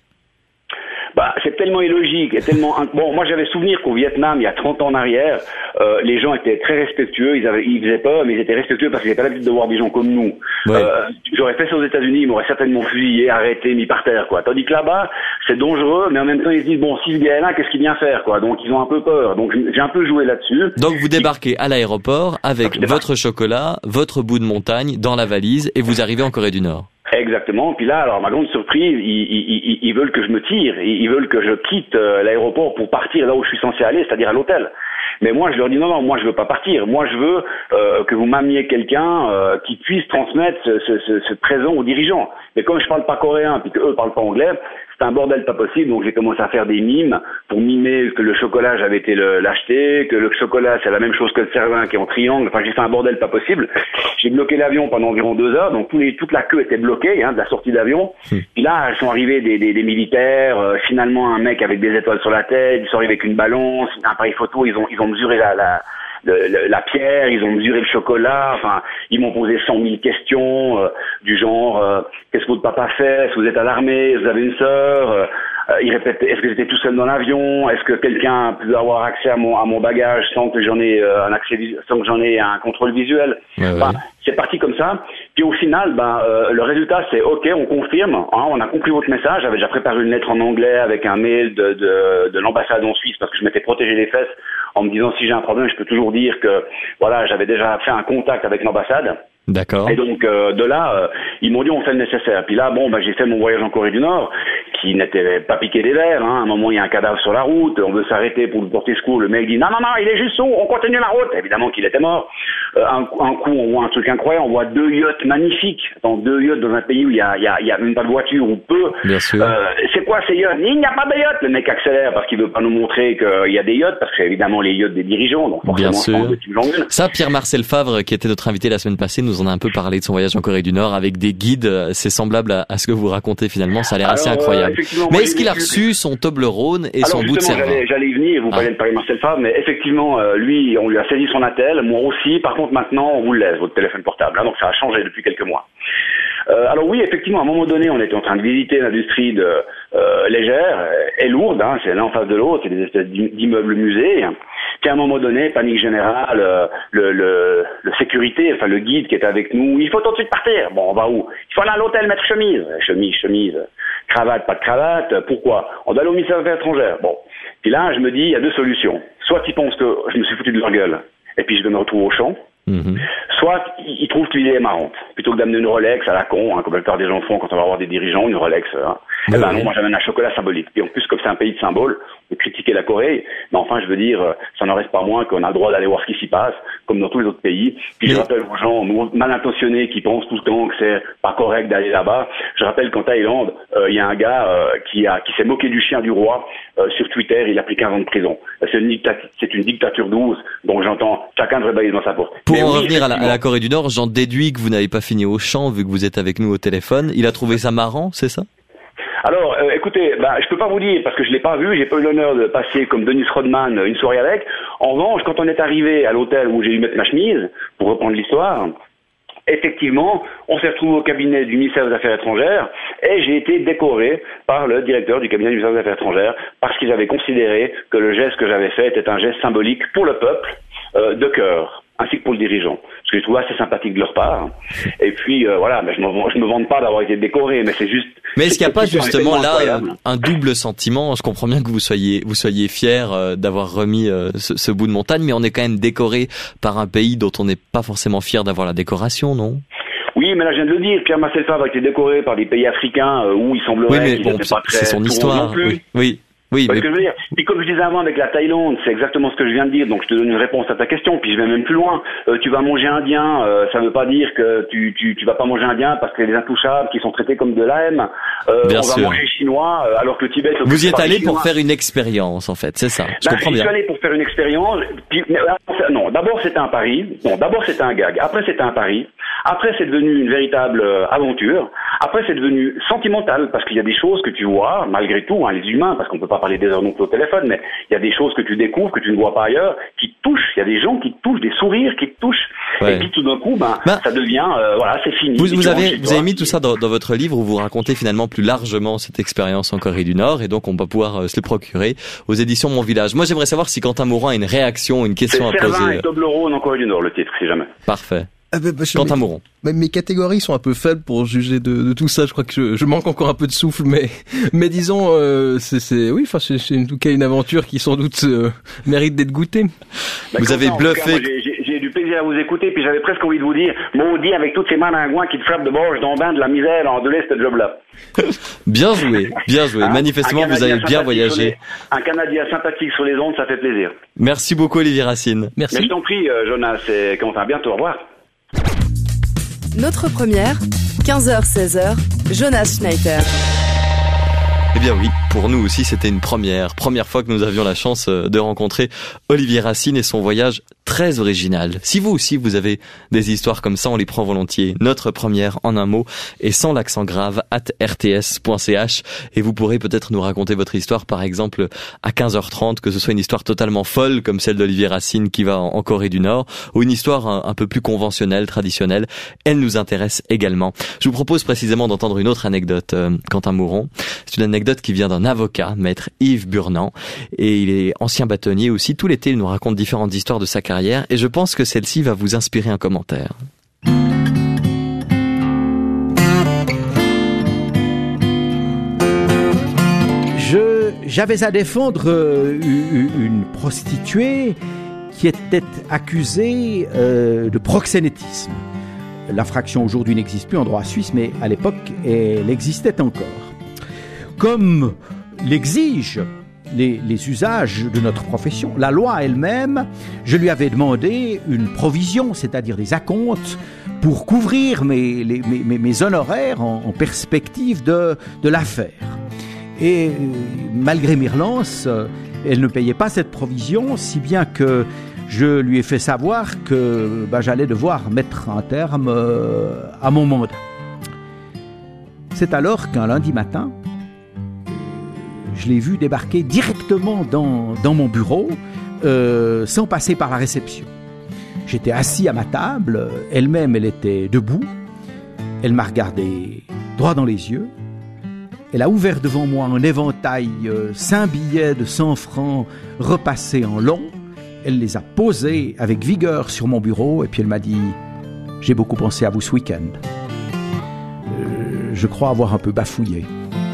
S9: Bah, c'est tellement illogique et tellement bon. Moi, j'avais souvenir qu'au Vietnam, il y a trente ans en arrière, euh, les gens étaient très respectueux. Ils avaient, ils faisaient peur, mais ils étaient respectueux parce qu'ils n'avaient pas l'habitude de voir des gens comme nous. Ouais. Euh, j'aurais fait ça aux États-Unis, ils m'auraient certainement fusillé, arrêté, mis par terre, quoi. Tandis que là-bas, c'est dangereux, mais en même temps, ils se disent bon, si ce gars est là, qu'est-ce qu'il vient faire, quoi. Donc, ils ont un peu peur. Donc, j'ai un peu joué là-dessus.
S5: Donc, vous débarquez à l'aéroport avec votre chocolat, votre bout de montagne dans la valise, et vous arrivez en Corée du Nord.
S9: Exactement. Puis là, alors ma grande surprise, ils, ils, ils, ils veulent que je me tire, ils, ils veulent que je quitte euh, l'aéroport pour partir là où je suis censé aller, c'est-à-dire à l'hôtel. Mais moi, je leur dis non, non, moi je veux pas partir. Moi, je veux euh, que vous m'ameniez quelqu'un euh, qui puisse transmettre ce, ce, ce, ce présent aux dirigeants. Mais comme je parle pas coréen, puis qu'eux parlent pas anglais, c'est un bordel pas possible. Donc j'ai commencé à faire des mimes pour mimer que le chocolat j'avais été le, l'acheter, que le chocolat c'est la même chose que le cervin qui est en triangle. Enfin, j'ai fait un bordel pas possible. J'ai bloqué l'avion pendant environ deux heures, donc tous les, toute la queue était bloquée hein, de la sortie d'avion. Mmh. Puis là, ils sont arrivés des, des, des militaires. Euh, finalement, un mec avec des étoiles sur la tête. Ils sont arrivés avec une balance, un appareil photo. Ils ont ils ont mesuré la, la Le, le, la pierre, ils ont mesuré le chocolat, enfin, ils m'ont posé cent mille questions, euh, du genre, euh, qu'est-ce que votre papa fait, est-ce que vous êtes à l'armée, vous avez une sœur, euh, ils répètent, est-ce que j'étais tout seul dans l'avion, est-ce que quelqu'un peut avoir accès à mon, à mon bagage sans que j'en ai euh, un accès, sans que j'en ai un contrôle visuel.
S5: Ouais,
S9: enfin,
S5: ouais.
S9: C'est parti comme ça. Puis au final, ben, euh, le résultat c'est ok, on confirme, hein, on a compris votre message. J'avais déjà préparé une lettre en anglais avec un mail de, de, de l'ambassade en Suisse parce que je m'étais protégé les fesses en me disant si j'ai un problème, je peux toujours dire que voilà, j'avais déjà fait un contact avec l'ambassade.
S5: D'accord.
S9: Et donc euh, de là, euh, ils m'ont dit on fait le nécessaire. Puis là, bon, bah, j'ai fait mon voyage en Corée du Nord, qui n'était pas piqué des verres. Hein. À un moment, il y a un cadavre sur la route, on veut s'arrêter pour lui porter secours. Le mec dit non, non, non, il est juste sous, on continue la route. Évidemment qu'il était mort. Euh, un, un coup, on voit un truc incroyable, on voit deux yachts magnifiques. Dans deux yachts dans un pays où il y a, il y a, il y a même pas de voiture ou peu.
S5: Bien sûr.
S9: Euh, c'est quoi ces yachts? Il n'y a pas de yachts. Le mec accélère parce qu'il veut pas nous montrer qu'il y a des yachts, parce que c'est évidemment les yachts des dirigeants. Donc forcément,
S5: bien sûr.
S9: De
S5: Ça, Pierre-Marcel Favre, qui était notre invité la semaine passée, nous en a un peu parlé de son voyage en Corée du Nord avec des guides. C'est semblable à, à ce que vous racontez finalement. Ça a l'air
S9: Alors,
S5: assez incroyable.
S9: Euh,
S5: mais est-ce qu'il a reçu son Toblerone et
S9: Alors,
S5: son bout de cervin?
S9: J'allais, j'allais y venir, vous ah. parlez de Pierre-Marcel Favre, mais effectivement, euh, lui, on lui a saisi son attel, moi aussi. Par contre, maintenant, on vous le laisse, votre téléphone portable. Hein, donc ça a changé depuis quelques mois. Euh, alors oui, effectivement, à un moment donné, on était en train de visiter l'industrie de, euh, légère et lourde. Hein, c'est l'un en face de l'autre, c'est des espèces d'immeubles musées. Puis à un moment donné, panique générale, euh, le, le, le sécurité, enfin le guide qui est avec nous, il faut tout de suite partir. Bon, on va où? Il faut aller à l'hôtel mettre chemise. Chemise, chemise, cravate, pas de cravate. Pourquoi? On doit aller au ministère des Affaires étrangères. Bon. Puis là, je me dis, il y a deux solutions. Soit ils pensent que je me suis foutu de leur gueule, et puis je vais me retrouver au champ. Mmh. Soit ils trouvent que l'idée est marrante. Plutôt que d'amener une Rolex à la con, hein, comme la plupart des gens font quand on va voir des dirigeants, une Rolex. Hein. Mmh. Eh ben non, moi j'amène un chocolat symbolique. Puis en plus, comme c'est un pays de symboles, on peut critiquer la Corée, mais enfin je veux dire, ça n'en reste pas moins qu'on a le droit d'aller voir ce qui s'y passe, comme dans tous les autres pays. Puis mmh. je rappelle aux gens mal intentionnés qui pensent tout le temps que c'est pas correct d'aller là-bas. Je rappelle qu'en Thaïlande, il euh, y a un gars euh, qui a qui s'est moqué du chien du roi euh, sur Twitter, il a pris quinze ans de prison. C'est une, dictat- c'est une dictature douce, donc j'entends chacun devrait balayer dans sa porte.
S5: Pour
S9: mais
S5: en
S9: oui,
S5: revenir à la, à la Corée du Nord, j'en déduis que vous n'avez pas fini au champ vu que vous êtes avec nous au téléphone. Il a trouvé ça marrant, c'est ça?
S9: Alors, euh, écoutez, bah, je peux pas vous dire parce que je l'ai pas vu, j'ai pas eu l'honneur de passer comme Dennis Rodman une soirée avec. En revanche, quand on est arrivé à l'hôtel où j'ai dû mettre ma chemise, pour reprendre l'histoire, effectivement, on s'est retrouvé au cabinet du ministère des Affaires étrangères et j'ai été décoré par le directeur du cabinet du ministère des Affaires étrangères parce qu'ils avaient considéré que le geste que j'avais fait était un geste symbolique pour le peuple, euh, de cœur, ainsi que pour le dirigeant. Ce que je trouve assez sympathique de leur part. Et puis, euh, voilà, mais je me, je me vante pas d'avoir été décoré, mais c'est juste...
S5: Mais est-ce qu'il n'y a pas justement là
S9: incroyable.
S5: un double sentiment? Je comprends bien que vous soyez vous soyez fier euh, d'avoir remis euh, ce, ce bout de montagne, mais on est quand même décoré par un pays dont on n'est pas forcément fier d'avoir la décoration, non?
S9: Oui, mais là je viens de le dire, Pierre Marcel Favre a été décoré par des pays africains euh, où il semblerait
S5: oui, mais
S9: qu'ils
S5: bon,
S9: n'étaient pas très
S5: c'est son histoire.
S9: non plus.
S5: Oui, oui. Oui,
S9: Parce
S5: mais...
S9: que je veux dire. Puis comme je disais avant avec la Thaïlande, c'est exactement ce que je viens de dire, donc je te donne une réponse à ta question, puis je vais même plus loin. Euh, tu vas manger indien, euh, ça veut pas dire que tu, tu, tu vas pas manger indien parce que les intouchables qui sont traités comme de la haine. Euh,
S5: Bien
S9: on
S5: sûr.
S9: va manger chinois euh, alors que le Tibet...
S5: Vous y êtes allé pour faire une expérience, en fait, c'est ça, je
S9: ben,
S5: comprends
S9: je
S5: bien.
S9: suis allé pour faire une expérience, puis, mais, non, d'abord c'était un pari, bon, d'abord c'était un gag, après c'était un pari, après c'est devenu une véritable euh, aventure, après c'est devenu sentimental, parce qu'il y a des choses que tu vois, malgré tout, hein, les humains, parce qu'on peut pas parler des heures non plus au téléphone, mais il y a des choses que tu découvres, que tu ne vois pas ailleurs, qui te touchent, il y a des gens qui te touchent, des sourires qui te touchent, ouais. Et puis tout d'un coup, ben, ben ça devient, euh, voilà, c'est fini.
S5: Vous, vous avez, vous avez mis tout ça dans, dans votre livre où vous racontez finalement plus largement cette expérience en Corée du Nord, et donc on va pouvoir euh, se le procurer aux éditions Mon Village. Moi j'aimerais savoir si Quentin Mouron a une réaction, une question à poser.
S9: C'est Servin et Toblerone en Corée du Nord, le titre, si jamais.
S5: Parfait.
S10: Ah bah, bah,
S5: Quentin Mouron.
S10: Mes, mes catégories sont un peu faibles pour juger de, de tout ça. Je crois que je, je manque encore un peu de souffle, mais mais disons, euh, c'est, c'est oui, enfin c'est, c'est en tout cas une aventure qui sans doute euh, mérite d'être goûtée.
S9: Bah,
S5: vous avez
S9: ça,
S5: bluffé.
S9: Cas, moi, j'ai, j'ai, j'ai du plaisir à vous écouter, puis j'avais presque envie de vous dire, maudit avec toutes ces maringouins qui te frappent de borge dans bain de la misère en de l'est ce job-là.
S5: Bien joué, bien joué. Hein, manifestement, vous avez bien voyagé.
S9: Les, un Canadien sympathique sur les ondes, ça fait plaisir.
S5: Merci beaucoup, Olivier Racine.
S6: Merci.
S9: Mais je t'en prie, euh, Jonas, et Quentin, à bientôt, au revoir.
S4: Notre première, quinze heures seize heures, Jonas Schneider.
S5: Eh bien oui, pour nous aussi c'était une première, première fois que nous avions la chance de rencontrer Olivier Racine et son voyage très original. Si vous aussi vous avez des histoires comme ça, on les prend volontiers. Notre première en un mot et sans l'accent grave at r t s point c h et vous pourrez peut-être nous raconter votre histoire par exemple à quinze heures trente, que ce soit une histoire totalement folle comme celle d'Olivier Racine qui va en Corée du Nord ou une histoire un, un peu plus conventionnelle, traditionnelle. Elle nous intéresse également. Je vous propose précisément d'entendre une autre anecdote, euh, Quentin Mouron. C'est une anecdote qui vient d'un avocat, maître Yves Burnand, et il est ancien bâtonnier aussi. Tout l'été, il nous raconte différentes histoires de sa carrière, et je pense que celle-ci va vous inspirer un commentaire.
S11: Je, j'avais à défendre euh, une prostituée qui était accusée euh, de proxénétisme. L'infraction aujourd'hui n'existe plus en droit suisse, mais à l'époque, elle existait encore. Comme l'exigent les, les usages de notre profession, la loi elle-même, je lui avais demandé une provision, c'est-à-dire des acomptes, pour couvrir mes, les, mes, mes honoraires en, en perspective de, de l'affaire. Et euh, malgré mes relances, elle ne payait pas cette provision, si bien que je lui ai fait savoir que bah, j'allais devoir mettre un terme euh, à mon mandat. C'est alors qu'un lundi matin, je l'ai vu débarquer directement dans, dans mon bureau, euh, sans passer par la réception. J'étais assis à ma table, elle-même, elle était debout. Elle m'a regardé droit dans les yeux. Elle a ouvert devant moi un éventail, euh, cinq billets de cent francs repassés en long. elle les a posés avec vigueur sur mon bureau et puis elle m'a dit « J'ai beaucoup pensé à vous ce week-end. Euh, je crois avoir un peu bafouillé. »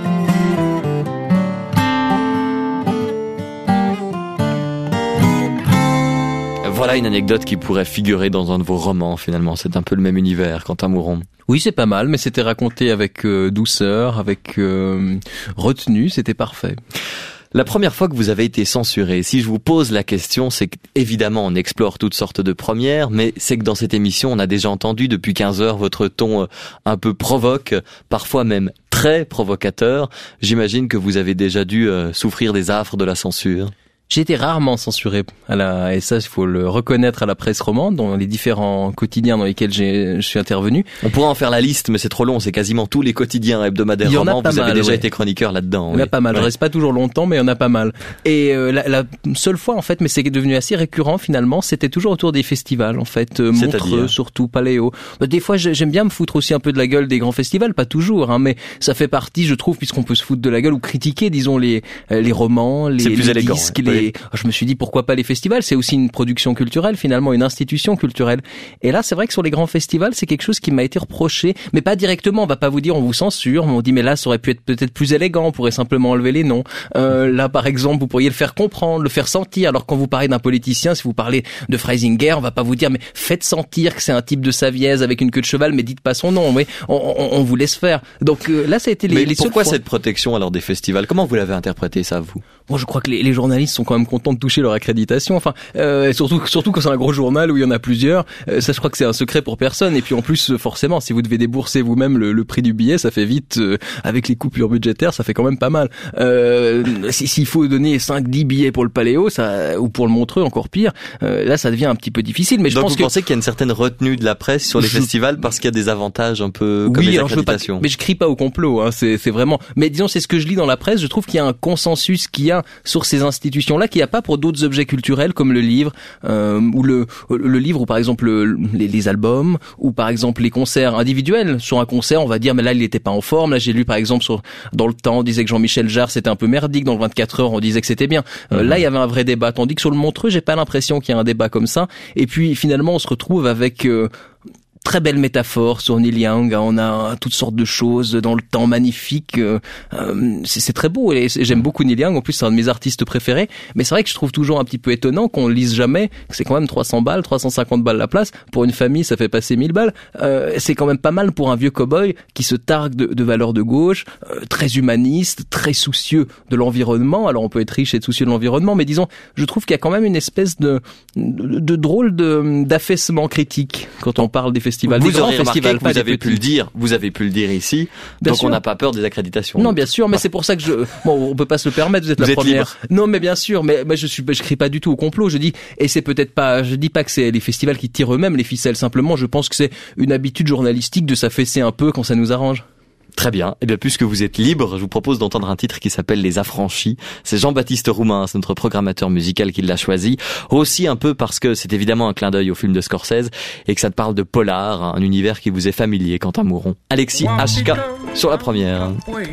S5: Voilà une anecdote qui pourrait figurer dans un de vos romans, finalement. C'est un peu le même univers, Quentin Mouron.
S10: Oui, c'est pas mal, mais c'était raconté avec euh, douceur, avec euh, retenue, c'était parfait.
S5: La première fois que vous avez été censuré, si je vous pose la question, c'est qu'évidemment on explore toutes sortes de premières, mais c'est que dans cette émission on a déjà entendu depuis quinze heures votre ton euh, un peu provoque, parfois même très provocateur. J'imagine que vous avez déjà dû euh, souffrir des affres de la censure.
S10: J'ai été rarement censuré à la, et ça, il faut le reconnaître à la presse romande, dans les différents quotidiens dans lesquels j'ai, je suis intervenu.
S5: On pourrait en faire la liste, mais c'est trop long, c'est quasiment tous les quotidiens hebdomadaires romans, vous avez
S10: mal,
S5: déjà
S10: ouais.
S5: été chroniqueur là-dedans.
S10: Il y en a
S5: oui.
S10: pas mal,
S5: ouais.
S10: je reste pas toujours longtemps, mais il y en a pas mal. Et euh, la, la seule fois, en fait, mais c'est devenu assez récurrent finalement, c'était toujours autour des festivals, en fait, euh, Montreux, surtout, Paléo. Bah, des fois, j'aime bien me foutre aussi un peu de la gueule des grands festivals, pas toujours, hein, mais ça fait partie, je trouve, puisqu'on peut se foutre de la gueule ou critiquer, disons, les, les romans, les,
S5: les
S10: élégant,
S5: ouais.
S10: disques, les...
S5: Oui.
S10: Je me suis dit, pourquoi pas les festivals? C'est aussi une production culturelle, finalement, une institution culturelle. Et là, c'est vrai que sur les grands festivals, c'est quelque chose qui m'a été reproché, mais pas directement. On va pas vous dire on vous censure, mais on dit mais là, ça aurait pu être peut-être plus élégant, on pourrait simplement enlever les noms. Euh, là, par exemple, vous pourriez le faire comprendre, le faire sentir. Alors quand vous parlez d'un politicien, si vous parlez de Freisinger, on va pas vous dire mais faites sentir que c'est un type de Savièse avec une queue de cheval, mais dites pas son nom. Mais on, on, on vous laisse faire. Donc euh, là, ça a été les,
S5: mais
S10: les
S5: pourquoi
S10: seules
S5: cette protection alors des festivals? Comment vous l'avez interprété ça, vous?
S10: Moi, je crois que les, les journalistes sont quand même contents de toucher leur accréditation. Enfin, euh, surtout, surtout quand c'est un gros journal où il y en a plusieurs. Euh, ça, je crois que c'est un secret pour personne. Et puis, en plus, forcément, si vous devez débourser vous-même le, le prix du billet, ça fait vite, euh, avec les coupures budgétaires, ça fait quand même pas mal. Euh, si, s'il faut donner cinq, dix billets pour le Paléo, ça, ou pour le Montreux, encore pire, euh, là, ça devient un petit peu difficile. Mais je
S5: Donc,
S10: pense
S5: vous
S10: que
S5: pensez qu'il y a une certaine retenue de la presse sur les
S10: je...
S5: festivals parce qu'il y a des avantages un peu comme
S10: oui,
S5: les
S10: alors
S5: accréditations?
S10: Je veux pas, mais je crie pas au complot. Hein, c'est, c'est vraiment. Mais disons, c'est ce que je lis dans la presse. Je trouve qu'il y a un consensus qu'il y a sur ces institutions-là qu'il n'y a pas pour d'autres objets culturels comme le livre euh, ou le le livre ou par exemple le, les, les albums ou par exemple les concerts individuels. Sur un concert, on va dire mais là il n'était pas en forme. Là j'ai lu par exemple sur dans le Temps, on disait que Jean-Michel Jarre c'était un peu merdique. Dans le vingt-quatre heures, on disait que c'était bien. Euh, mmh. Là il y avait un vrai débat. Tandis que sur le Montreux, j'ai pas l'impression qu'il y a un débat comme ça. Et puis finalement on se retrouve avec euh, très belle métaphore sur Neil Young, on a toutes sortes de choses dans le temps magnifique, euh, c'est, c'est très beau et j'aime beaucoup Neil Young, en plus c'est un de mes artistes préférés, mais c'est vrai que je trouve toujours un petit peu étonnant qu'on lise jamais, que c'est quand même trois cents balles, trois cent cinquante balles la place, pour une famille ça fait passer mille balles, euh, c'est quand même pas mal pour un vieux cow-boy qui se targue de, de valeurs de gauche, euh, très humaniste, très soucieux de l'environnement, alors on peut être riche et être soucieux de l'environnement, mais disons, je trouve qu'il y a quand même une espèce de, de, de drôle de, d'affaissement critique quand on parle des festivals.
S5: Vous
S10: des
S5: aurez remarqué que vous avez
S10: petits.
S5: pu le dire, vous avez pu le dire ici,
S10: bien
S5: donc
S10: sûr.
S5: on n'a pas peur des accréditations.
S10: Non, bien sûr, mais c'est pour ça que je, bon, on peut pas se le permettre, vous êtes
S5: vous
S10: la
S5: êtes
S10: première.
S5: libre.
S10: Non, mais bien sûr, mais, mais je suis, je crie pas du tout au complot, je dis, et c'est peut-être pas, je dis pas que c'est les festivals qui tirent eux-mêmes les ficelles, simplement, je pense que c'est une habitude journalistique de s'affaisser un peu quand ça nous arrange.
S5: Très bien. Et bien, puisque vous êtes libre, je vous propose d'entendre un titre qui s'appelle Les Affranchis. C'est Jean-Baptiste Roumain, c'est notre programmateur musical qui l'a choisi. Aussi un peu parce que c'est évidemment un clin d'œil au film de Scorsese et que ça te parle de polar, un univers qui vous est familier, Quentin Mouron. Alexis H K sur la première.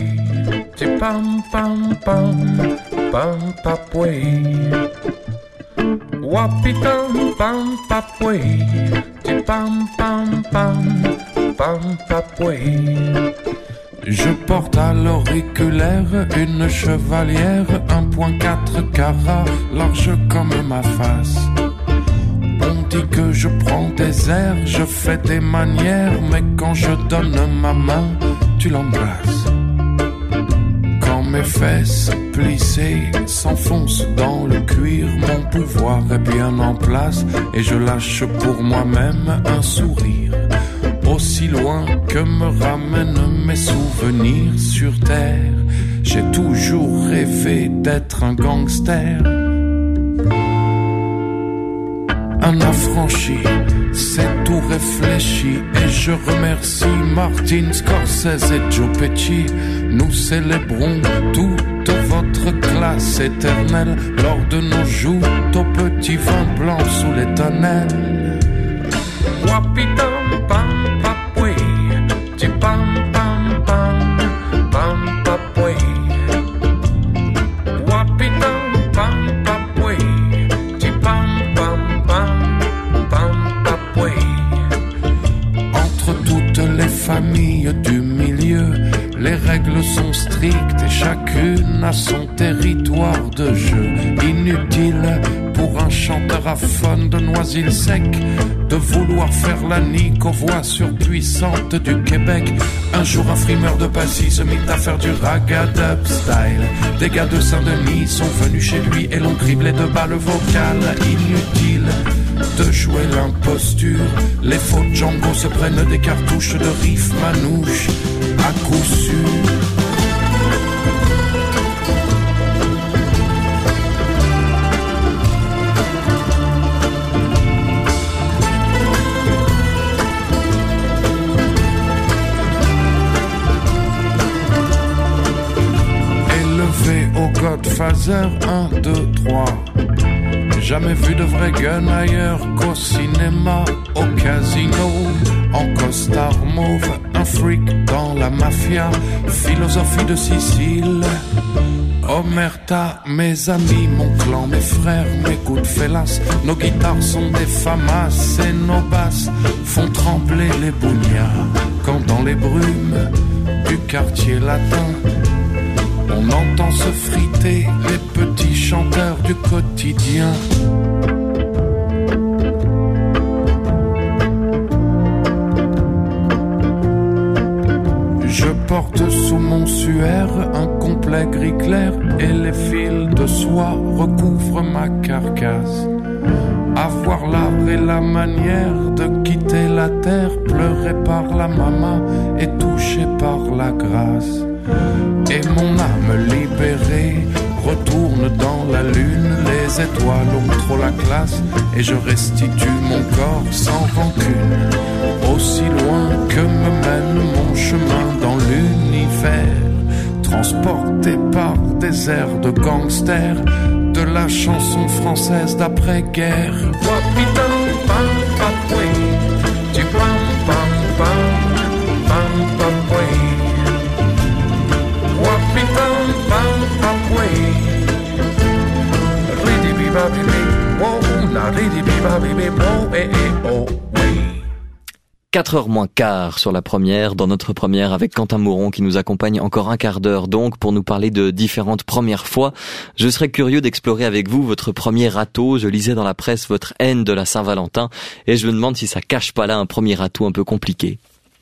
S8: Je porte à l'auriculaire une chevalière un virgule quatre carats, large comme ma face. On dit que je prends des airs, je fais des manières, mais quand je donne ma main, tu l'embrasses. Quand mes fesses plissées s'enfoncent dans le cuir, mon pouvoir est bien en place et je lâche pour moi-même un sourire. Aussi loin que me ramènent mes souvenirs sur terre, j'ai toujours rêvé d'être un gangster. Un affranchi, c'est tout réfléchi, et je remercie Martin Scorsese et Joe Pesci. Nous célébrons toute votre classe éternelle lors de nos joutes au petit vin blanc sous les tonnelles. Wapitam pam papoué, ti pam pam pam pam papoué. Wapitam pam papoué, ti pam chacun a son territoire de jeu. Inutile pour un chanteur aphone de Noisy-le-Sec de vouloir faire la nique aux voix surpuissantes du Québec. Un jour un frimeur de Passy se mit à faire du raga-dub style. Des gars de Saint-Denis sont venus chez lui et l'ont criblé de balles vocales. Inutile de jouer l'imposture. Les faux Django se prennent des cartouches de riff manouche à coup sûr. Au Godfather, un, deux, trois. Jamais vu de vrai gun ailleurs qu'au cinéma, au casino, en costard mauve, un freak dans la mafia, philosophie de Sicile. Omerta, mes amis, mon clan, mes frères, mes coups de félas, nos guitares sont des famas et nos basses font trembler les bougnards. Quand dans les brumes du quartier latin, on entend se friter les petits chanteurs du quotidien. Je porte sous mon suaire un complet gris clair et les fils de soie recouvrent ma carcasse. Avoir l'art et la manière de quitter la terre, pleuré par la maman et touché par la grâce. Et mon âme libérée retourne dans la lune, les étoiles ont trop la classe, et je restitue mon corps sans rancune, aussi loin que me mène mon chemin dans l'univers, transporté par des airs de gangsters, de la chanson française d'après-guerre.
S5: quatre heures moins quart sur la première, dans notre première avec Quentin Mouron qui nous accompagne encore un quart d'heure donc pour nous parler de différentes premières fois. Je serais curieux d'explorer avec vous votre premier râteau. Je lisais dans la presse votre haine de la Saint-Valentin et je me demande si ça cache pas là un premier râteau un peu compliqué.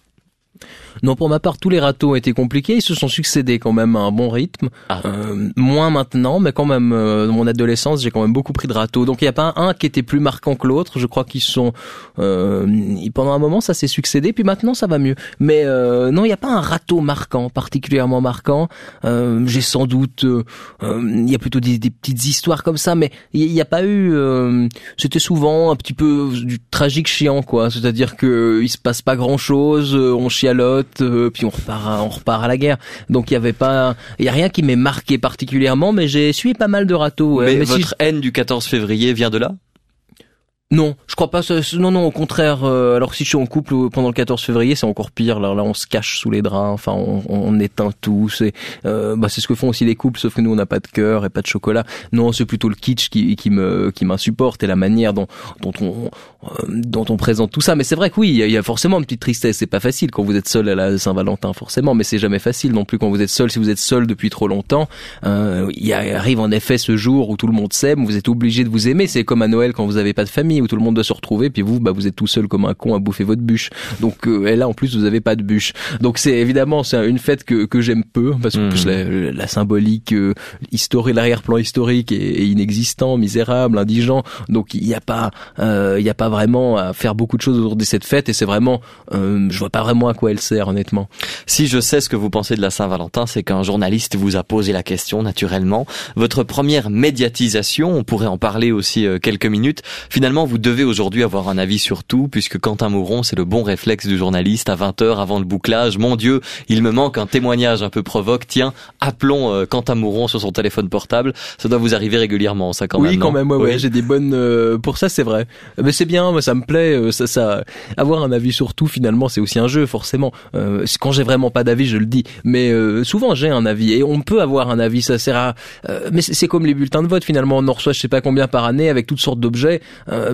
S6: Non, pour ma part, tous les râteaux ont été compliqués. Ils se sont succédés quand même à un bon rythme. Ah. Euh, moins maintenant, mais quand même, euh, dans mon adolescence, j'ai quand même beaucoup pris de râteaux. Donc il n'y a pas un qui était plus marquant que l'autre. Je crois qu'ils sont... Euh, pendant un moment, ça s'est succédé, puis maintenant, ça va mieux. Mais euh, non, il n'y a pas un râteau marquant, particulièrement marquant. Euh, j'ai sans doute... Il euh, y a plutôt des, des petites histoires comme ça, mais il n'y a pas eu... Euh, c'était souvent un petit peu du tragique chiant, quoi. C'est-à-dire que il se passe pas grand-chose, on chialote, Euh, puis on repart, à, on repart à la guerre. Donc il y avait pas, il y a rien qui m'ait marqué particulièrement, mais j'ai essuyé pas mal de râteaux.
S5: Mais,
S6: mais
S5: votre
S6: si...
S5: haine du quatorze février vient de là ?
S6: Non, je crois pas. Non, non, au contraire. Euh, alors si je suis en couple pendant le quatorze février, c'est encore pire. Là, là, on se cache sous les draps. Enfin, on, on éteint tout. C'est, euh, bah, c'est ce que font aussi les couples, sauf que nous, on n'a pas de cœur et pas de chocolat. Non, c'est plutôt le kitsch qui, qui me, qui m'insupporte et la manière dont, dont on, euh, dont on présente tout ça. Mais c'est vrai que oui, il y, y a forcément une petite tristesse. C'est pas facile quand vous êtes seul à la Saint-Valentin, forcément. Mais c'est jamais facile non plus quand vous êtes seul. Si vous êtes seul depuis trop longtemps, euh, il arrive en effet ce jour où tout le monde s'aime, où vous êtes obligé de vous aimer. C'est comme à Noël quand vous avez pas de famille, où tout le monde doit se retrouver. Puis vous, bah, vous êtes tout seul comme un con à bouffer votre bûche. Donc, euh, et là, en plus, vous avez pas de bûche. Donc, c'est évidemment, c'est une fête que, que j'aime peu, parce que mmh. plus la, la symbolique, euh, historique, l'arrière-plan historique est, est inexistant, misérable, indigent. Donc, il n'y a pas, euh, il y a pas vraiment à faire beaucoup de choses autour de cette fête, et c'est vraiment, euh, je vois pas vraiment à quoi elle sert, honnêtement.
S5: Si je sais ce que vous pensez de la Saint-Valentin, c'est qu'un journaliste vous a posé la question, naturellement. Votre première médiatisation, on pourrait en parler aussi euh, quelques minutes. Finalement, vous devez aujourd'hui avoir un avis sur tout, puisque Quentin Mouron, c'est le bon réflexe du journaliste à vingt heures avant le bouclage. Mon Dieu, il me manque un témoignage un peu provoque. Tiens, appelons euh, Quentin Mouron sur son téléphone portable. Ça doit vous arriver régulièrement, ça, quand
S6: oui,
S5: même.
S6: Oui, quand même, ouais,
S5: oui.
S6: ouais, j'ai des bonnes... Euh, pour ça, c'est vrai. Mais c'est bien, moi, ça me plaît. Euh, ça, ça, avoir un avis sur tout, finalement, c'est aussi un jeu, forcément. Euh, quand j'ai vraiment pas d'avis, je le dis. Mais euh, souvent, j'ai un avis. Et on peut avoir un avis, ça sert à... Euh, mais c'est, c'est comme les bulletins de vote, finalement. On en reçoit je sais pas combien par année, avec toutes sortes d'objets. Euh,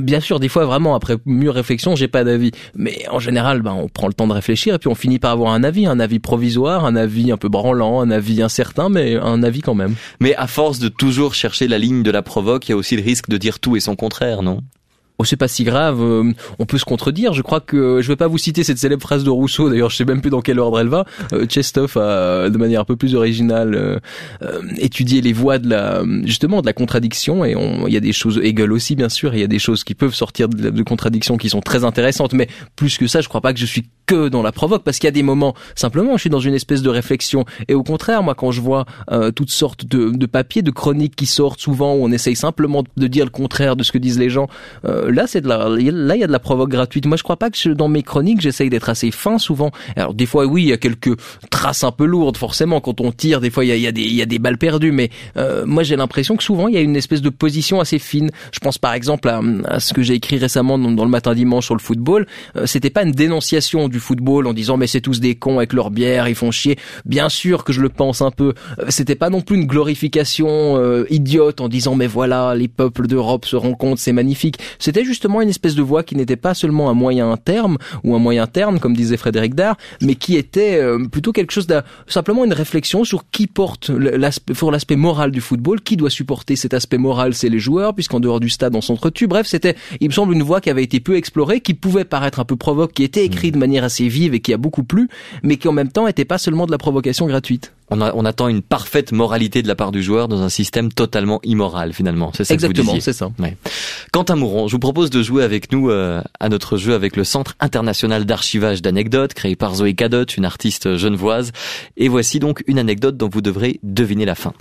S6: bien sûr, des fois vraiment après mûre réflexion, j'ai pas d'avis. Mais en général, ben on prend le temps de réfléchir et puis on finit par avoir un avis, un avis provisoire, un avis un peu branlant, un avis incertain, mais un avis quand même.
S5: Mais à force de toujours chercher la ligne de la provoque, il y a aussi le risque de dire tout et son contraire, non ?
S6: Oh, c'est pas si grave, euh, on peut se contredire. Je crois que je vais pas vous citer cette célèbre phrase de Rousseau, d'ailleurs je sais même plus dans quel ordre elle va. Euh, Tchekhov a de manière un peu plus originale euh, euh, étudié les voies de la justement de la contradiction, et il y a des choses, Hegel aussi bien sûr, il y a des choses qui peuvent sortir de, de contradictions qui sont très intéressantes, mais plus que ça, je crois pas que je suis que dans la provoque, parce qu'il y a des moments simplement je suis dans une espèce de réflexion, et au contraire moi quand je vois euh, toutes sortes de, de papiers, de chroniques qui sortent souvent où on essaye simplement de dire le contraire de ce que disent les gens, euh, là c'est de la là il y a de la provoque gratuite. Moi je crois pas que je, dans mes chroniques j'essaye d'être assez fin souvent. Alors des fois oui il y a quelques traces un peu lourdes forcément quand on tire, des fois il y a, il y a des il y a des balles perdues, mais euh, moi j'ai l'impression que souvent il y a une espèce de position assez fine. Je pense par exemple à, à ce que j'ai écrit récemment dans, dans le Matin Dimanche sur le football. Euh, c'était pas une dénonciation du football en disant mais c'est tous des cons avec leur bière, ils font chier. Bien sûr que je le pense un peu. Euh, c'était pas non plus une glorification euh, idiote en disant mais voilà les peuples d'Europe se rencontrent, c'est magnifique. C'était justement une espèce de voix qui n'était pas seulement un moyen terme ou un moyen terne comme disait Frédéric Dard, mais qui était euh, plutôt quelque chose de simplement une réflexion sur qui porte l'aspect, sur l'aspect moral du football, qui doit supporter cet aspect moral, c'est les joueurs, puisqu'en dehors du stade on s'entretue. Bref, c'était, il me semble, une voie qui avait été peu explorée, qui pouvait paraître un peu provoque, qui était écrite de manière assez vive et qui a beaucoup plu, mais qui en même temps était pas seulement de la provocation gratuite.
S5: On, a, on attend une parfaite moralité de la part du joueur dans un système totalement immoral finalement. C'est ça
S6: Exactement,
S5: que vous disiez.
S6: C'est ça.
S5: Ouais. Quentin Mouron, je vous propose de jouer avec nous euh, à notre jeu avec le Centre international d'archivage d'anecdotes créé par Zoé Cadotte, une artiste genevoise. Et voici donc une anecdote dont vous devrez deviner la fin.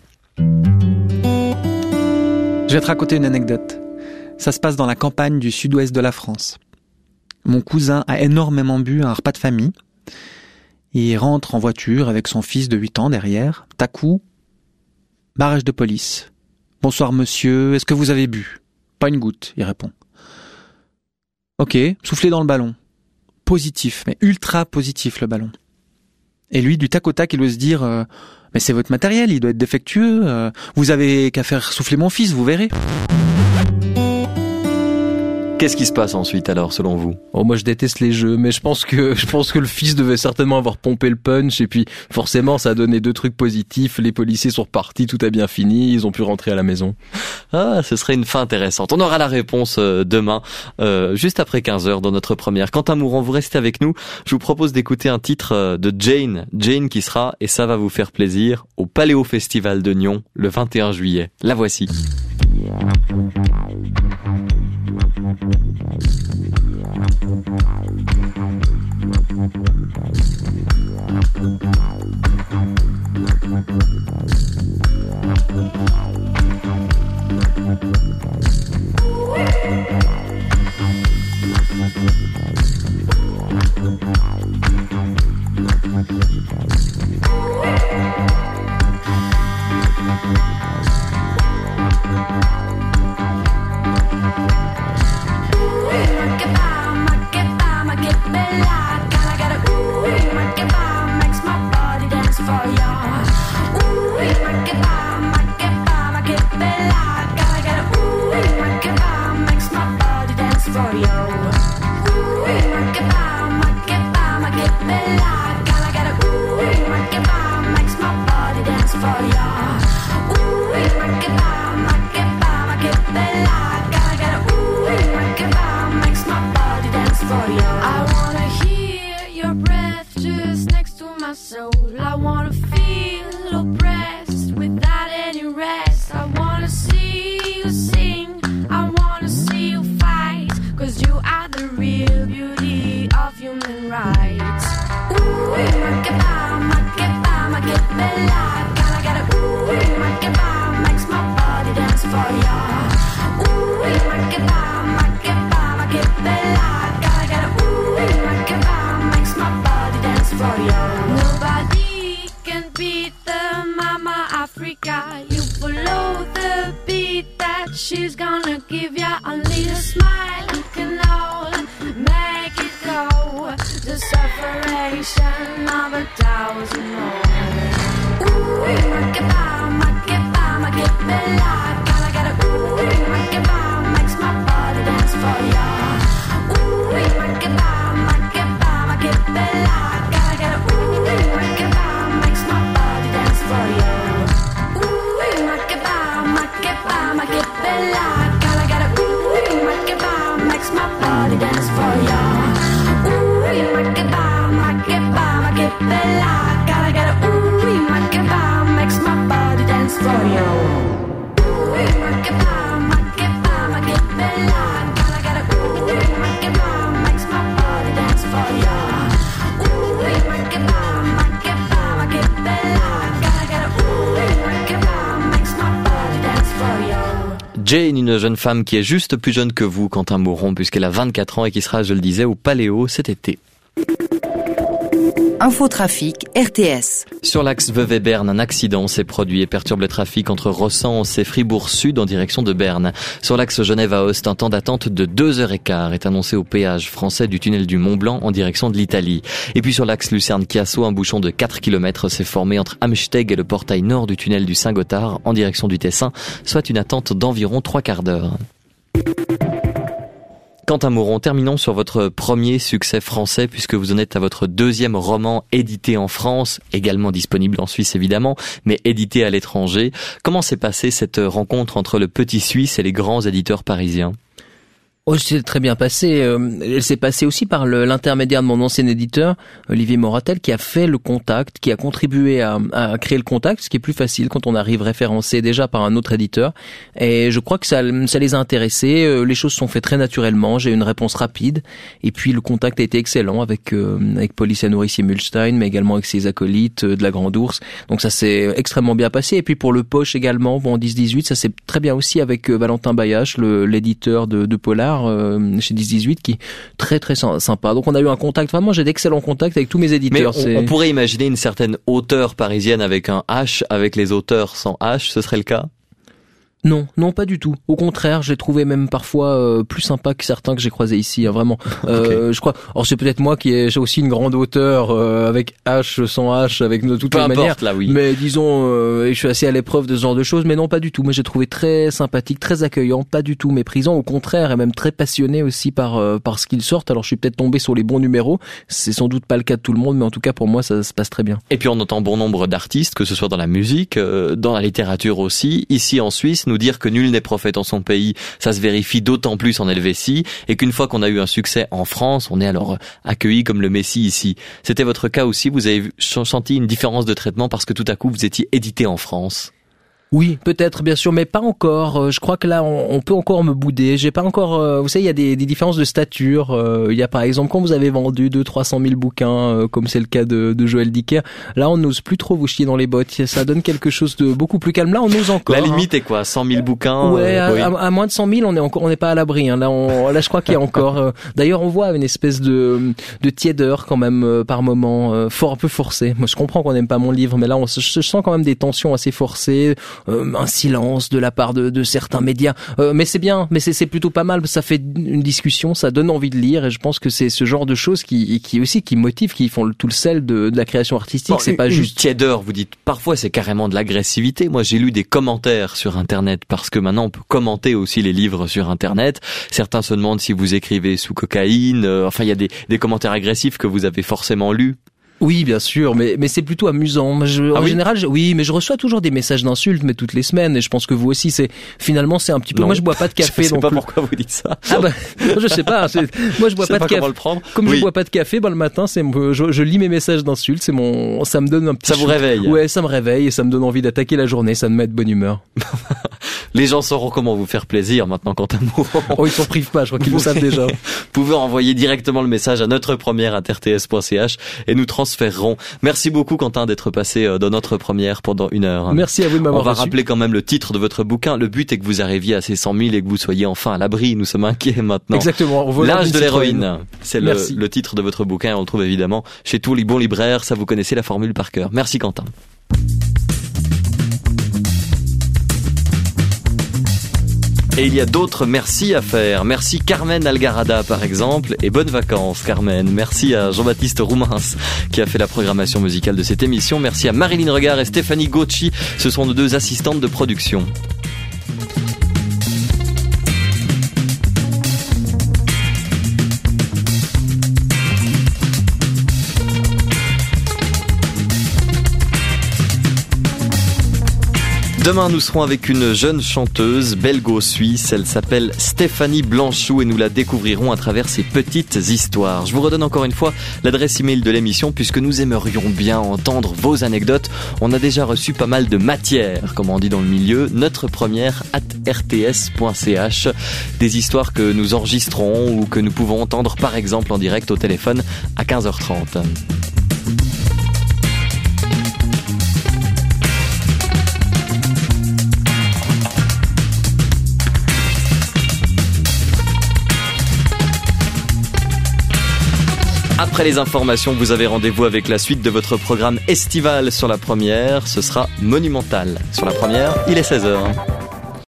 S2: Je vais te raconter une anecdote. Ça se passe dans la campagne du sud-ouest de la France. Mon cousin a énormément bu à un repas de famille. Il rentre en voiture avec son fils de huit ans derrière. D'un coup, barrage de police. « Bonsoir monsieur, est-ce que vous avez bu ?»« Pas une goutte », il répond. « Ok, soufflez dans le ballon. » Positif, mais ultra positif le ballon. Et lui, du tac au tac, il doit se dire euh, « Mais c'est votre matériel, il doit être défectueux. Euh, vous avez qu'à faire souffler mon fils, vous verrez. »
S5: Qu'est-ce qui se passe ensuite alors, selon vous ?
S6: Oh, moi je déteste les jeux, mais je pense que je pense que le fils devait certainement avoir pompé le punch, et puis forcément ça a donné deux trucs positifs. Les policiers sont repartis, tout a bien fini, ils ont pu rentrer à la maison.
S5: Ah, ce serait une fin intéressante. On aura la réponse euh, demain, euh, juste après quinze heures dans notre première. Quentin Mouron, vous restez avec nous. Je vous propose d'écouter un titre euh, de Jane. Jane qui sera, et ça va vous faire plaisir, au Paléo Festival de Nyon le vingt et un juillet. La voici.
S3: She's gonna give ya a little smile. You can all make it go. The separation of a thousand more. Ooh, make it bomb, make it bomb, make it bella. Gotta get a ooh, make it bomb, makes my body dance for you. cappella. Gotta get a ooh, my kebab makes my body dance for ya. Ooh, my kebab, my kebab, my cappella. Gotta get a ooh, my kebab makes my body dance for ya. Ooh, my kebab, my kebab, my cappella. Gotta get a ooh, my kebab makes my body dance for ya. Ooh, my kebab, my kebab, my cappella. Gotta get a ooh, my kebab makes my body dance for ya.
S5: Jane, une jeune femme qui est juste plus jeune que vous, Quentin Mauron, puisqu'elle a vingt-quatre ans et qui sera, je le disais, au Paléo cet été.
S4: Infotrafic R T S.
S5: Sur l'axe Vevey-Berne, un accident s'est produit et perturbe le trafic entre Rossens et Fribourg-Sud en direction de Berne. Sur l'axe Genève-Aoste, un temps d'attente de deux heures quinze est annoncé au péage français du tunnel du Mont-Blanc en direction de l'Italie. Et puis sur l'axe Lucerne-Chiasso, un bouchon de quatre kilomètres s'est formé entre Amsteg et le portail nord du tunnel du Saint-Gothard en direction du Tessin, soit une attente d'environ trois quarts d'heure. Quentin Mauron, terminons sur votre premier succès français puisque vous en êtes à votre deuxième roman édité en France, également disponible en Suisse évidemment, mais édité à l'étranger. Comment s'est passée cette rencontre entre le petit Suisse et les grands éditeurs parisiens ?
S6: Oh, c'est très bien passé. Elle s'est passée aussi par le, l'intermédiaire de mon ancien éditeur, Olivier Moratel, qui a fait le contact, qui a contribué à, à créer le contact, ce qui est plus facile quand on arrive référencé déjà par un autre éditeur. Et je crois que ça, ça les a intéressés. Les choses sont faites très naturellement. J'ai eu une réponse rapide. Et puis le contact a été excellent avec euh, avec Paulissa Nourricier-Mulstein, mais également avec ses acolytes euh, de la Grande Ourse. Donc ça s'est extrêmement bien passé. Et puis pour le Poche également, bon, en dix dix-huit, ça s'est très bien aussi avec euh, Valentin Bayache, le, l'éditeur de, de Polar. Chez dix dix-huit qui est très très sympa. Donc on a eu un contact, vraiment j'ai d'excellents contacts avec tous mes éditeurs.
S5: Mais on,
S6: c'est...
S5: on pourrait imaginer une certaine hauteur parisienne avec un H, avec les auteurs sans H, ce serait le cas ?
S6: Non, non, pas du tout. Au contraire, j'ai trouvé même parfois euh, plus sympa que certains que j'ai croisés ici, hein, vraiment. Euh, okay. Je crois. Alors c'est peut-être moi qui ai j'ai aussi une grande hauteur euh, avec H, sans H, avec de toutes
S5: Peu
S6: les
S5: importe,
S6: manières.
S5: Là, oui.
S6: Mais disons, euh, je suis assez à l'épreuve de ce genre de choses. Mais non, pas du tout. Moi, j'ai trouvé très sympathique, très accueillant, pas du tout méprisant. Au contraire, et même très passionné aussi par euh, par ce qu'ils sortent. Alors je suis peut-être tombé sur les bons numéros. C'est sans doute pas le cas de tout le monde, mais en tout cas pour moi, ça se passe très bien.
S5: Et puis on entend bon nombre d'artistes, que ce soit dans la musique, euh, dans la littérature aussi, ici en Suisse, nous dire que nul n'est prophète en son pays, ça se vérifie d'autant plus en Helvétie, et qu'une fois qu'on a eu un succès en France, on est alors accueilli comme le Messie ici. C'était votre cas aussi, vous avez senti une différence de traitement parce que tout à coup vous étiez édité en France ?
S6: Oui, peut-être, bien sûr, mais pas encore. Je crois que là, on, on peut encore me bouder. J'ai pas encore. Vous savez, il y a des, des différences de stature. Il y a par exemple quand vous avez vendu deux, trois cent mille bouquins, comme c'est le cas de, de Joël Dicker. Là, on n'ose plus trop vous chier dans les bottes. Ça donne quelque chose de beaucoup plus calme. Là, on ose encore.
S5: La limite
S6: hein.
S5: est quoi ? cent mille bouquins.
S6: Ouais,
S5: euh,
S6: à,
S5: oui.
S6: à, à moins de cent mille, on est encore, on n'est pas à l'abri. Hein. Là, on, là, je crois qu'il y a encore. Euh, d'ailleurs, on voit une espèce de de tiédeur quand même euh, par moment, euh, fort un peu forcé. Moi, je comprends qu'on n'aime pas mon livre, mais là, on je, je sens quand même des tensions assez forcées, euh, un silence de la part de, de certains médias, euh, mais c'est bien, mais c'est, c'est plutôt pas mal, ça fait une discussion, ça donne envie de lire, et je pense que c'est ce genre de choses qui, qui aussi qui motivent, qui font le, tout le sel de, de la création artistique.
S5: Bon,
S6: c'est
S5: une,
S6: pas juste
S5: une tiédeur, vous dites. Parfois, c'est carrément de l'agressivité. Moi, j'ai lu des commentaires sur Internet parce que maintenant, on peut commenter aussi les livres sur Internet. Certains se demandent si vous écrivez sous cocaïne. Euh, enfin, il y a des, des commentaires agressifs que vous avez forcément lus.
S6: Oui, bien sûr, mais mais c'est plutôt amusant. Je,
S5: ah
S6: en
S5: oui
S6: général, je, oui, mais je reçois toujours des messages d'insultes, mais toutes les semaines, et je pense que vous aussi, c'est finalement c'est un petit peu.
S5: Non.
S6: Moi, je bois pas de café,
S5: je sais
S6: donc
S5: pas pourquoi vous dites ça.
S6: Ah bah, je sais pas. C'est... Moi, je bois
S5: je
S6: pas,
S5: pas
S6: de café.
S5: Le prendre.
S6: Comme
S5: oui.
S6: je bois pas de café, ben le matin, c'est je, je lis mes messages d'insultes, c'est mon, ça me donne un petit.
S5: Ça vous réveille.
S6: Ouais, ça me réveille et ça me donne envie d'attaquer la journée, ça me met de bonne humeur.
S5: Les gens sauront comment vous faire plaisir maintenant, Quentin Mauron.
S6: Oh, ils s'en privent pas, je crois qu'ils le savent déjà.
S5: Vous pouvez envoyer directement le message à notre première à r t s point c h et nous transférerons. Merci beaucoup, Quentin, d'être passé dans notre première pendant une heure.
S6: Merci à vous de m'avoir
S5: On va
S6: reçu.
S5: rappeler quand même le titre de votre bouquin. Le but est que vous arriviez à ces cent mille et que vous soyez enfin à l'abri. Nous sommes inquiets maintenant.
S6: Exactement.
S5: L'âge de l'héroïne. C'est le,
S6: Merci.
S5: le titre de votre bouquin. On le trouve évidemment chez tous les bons libraires. Ça, vous connaissez la formule par cœur. Merci, Quentin. Et il y a d'autres merci à faire. Merci Carmen Algarada par exemple, et bonnes vacances Carmen. Merci à Jean-Baptiste Roumens qui a fait la programmation musicale de cette émission. Merci à Marilyn Regard et Stéphanie Gaucci, ce sont nos deux assistantes de production. Demain, nous serons avec une jeune chanteuse belgo-suisse. Elle s'appelle Stéphanie Blanchou et nous la découvrirons à travers ses petites histoires. Je vous redonne encore une fois l'adresse email de l'émission puisque nous aimerions bien entendre vos anecdotes. On a déjà reçu pas mal de matière, comme on dit dans le milieu. Notre première at r t s point c h. Des histoires que nous enregistrons ou que nous pouvons entendre par exemple en direct au téléphone à quinze heures trente. Après les informations, vous avez rendez-vous avec la suite de votre programme estival sur la première. Ce sera monumental. Sur la première, il est seize heures.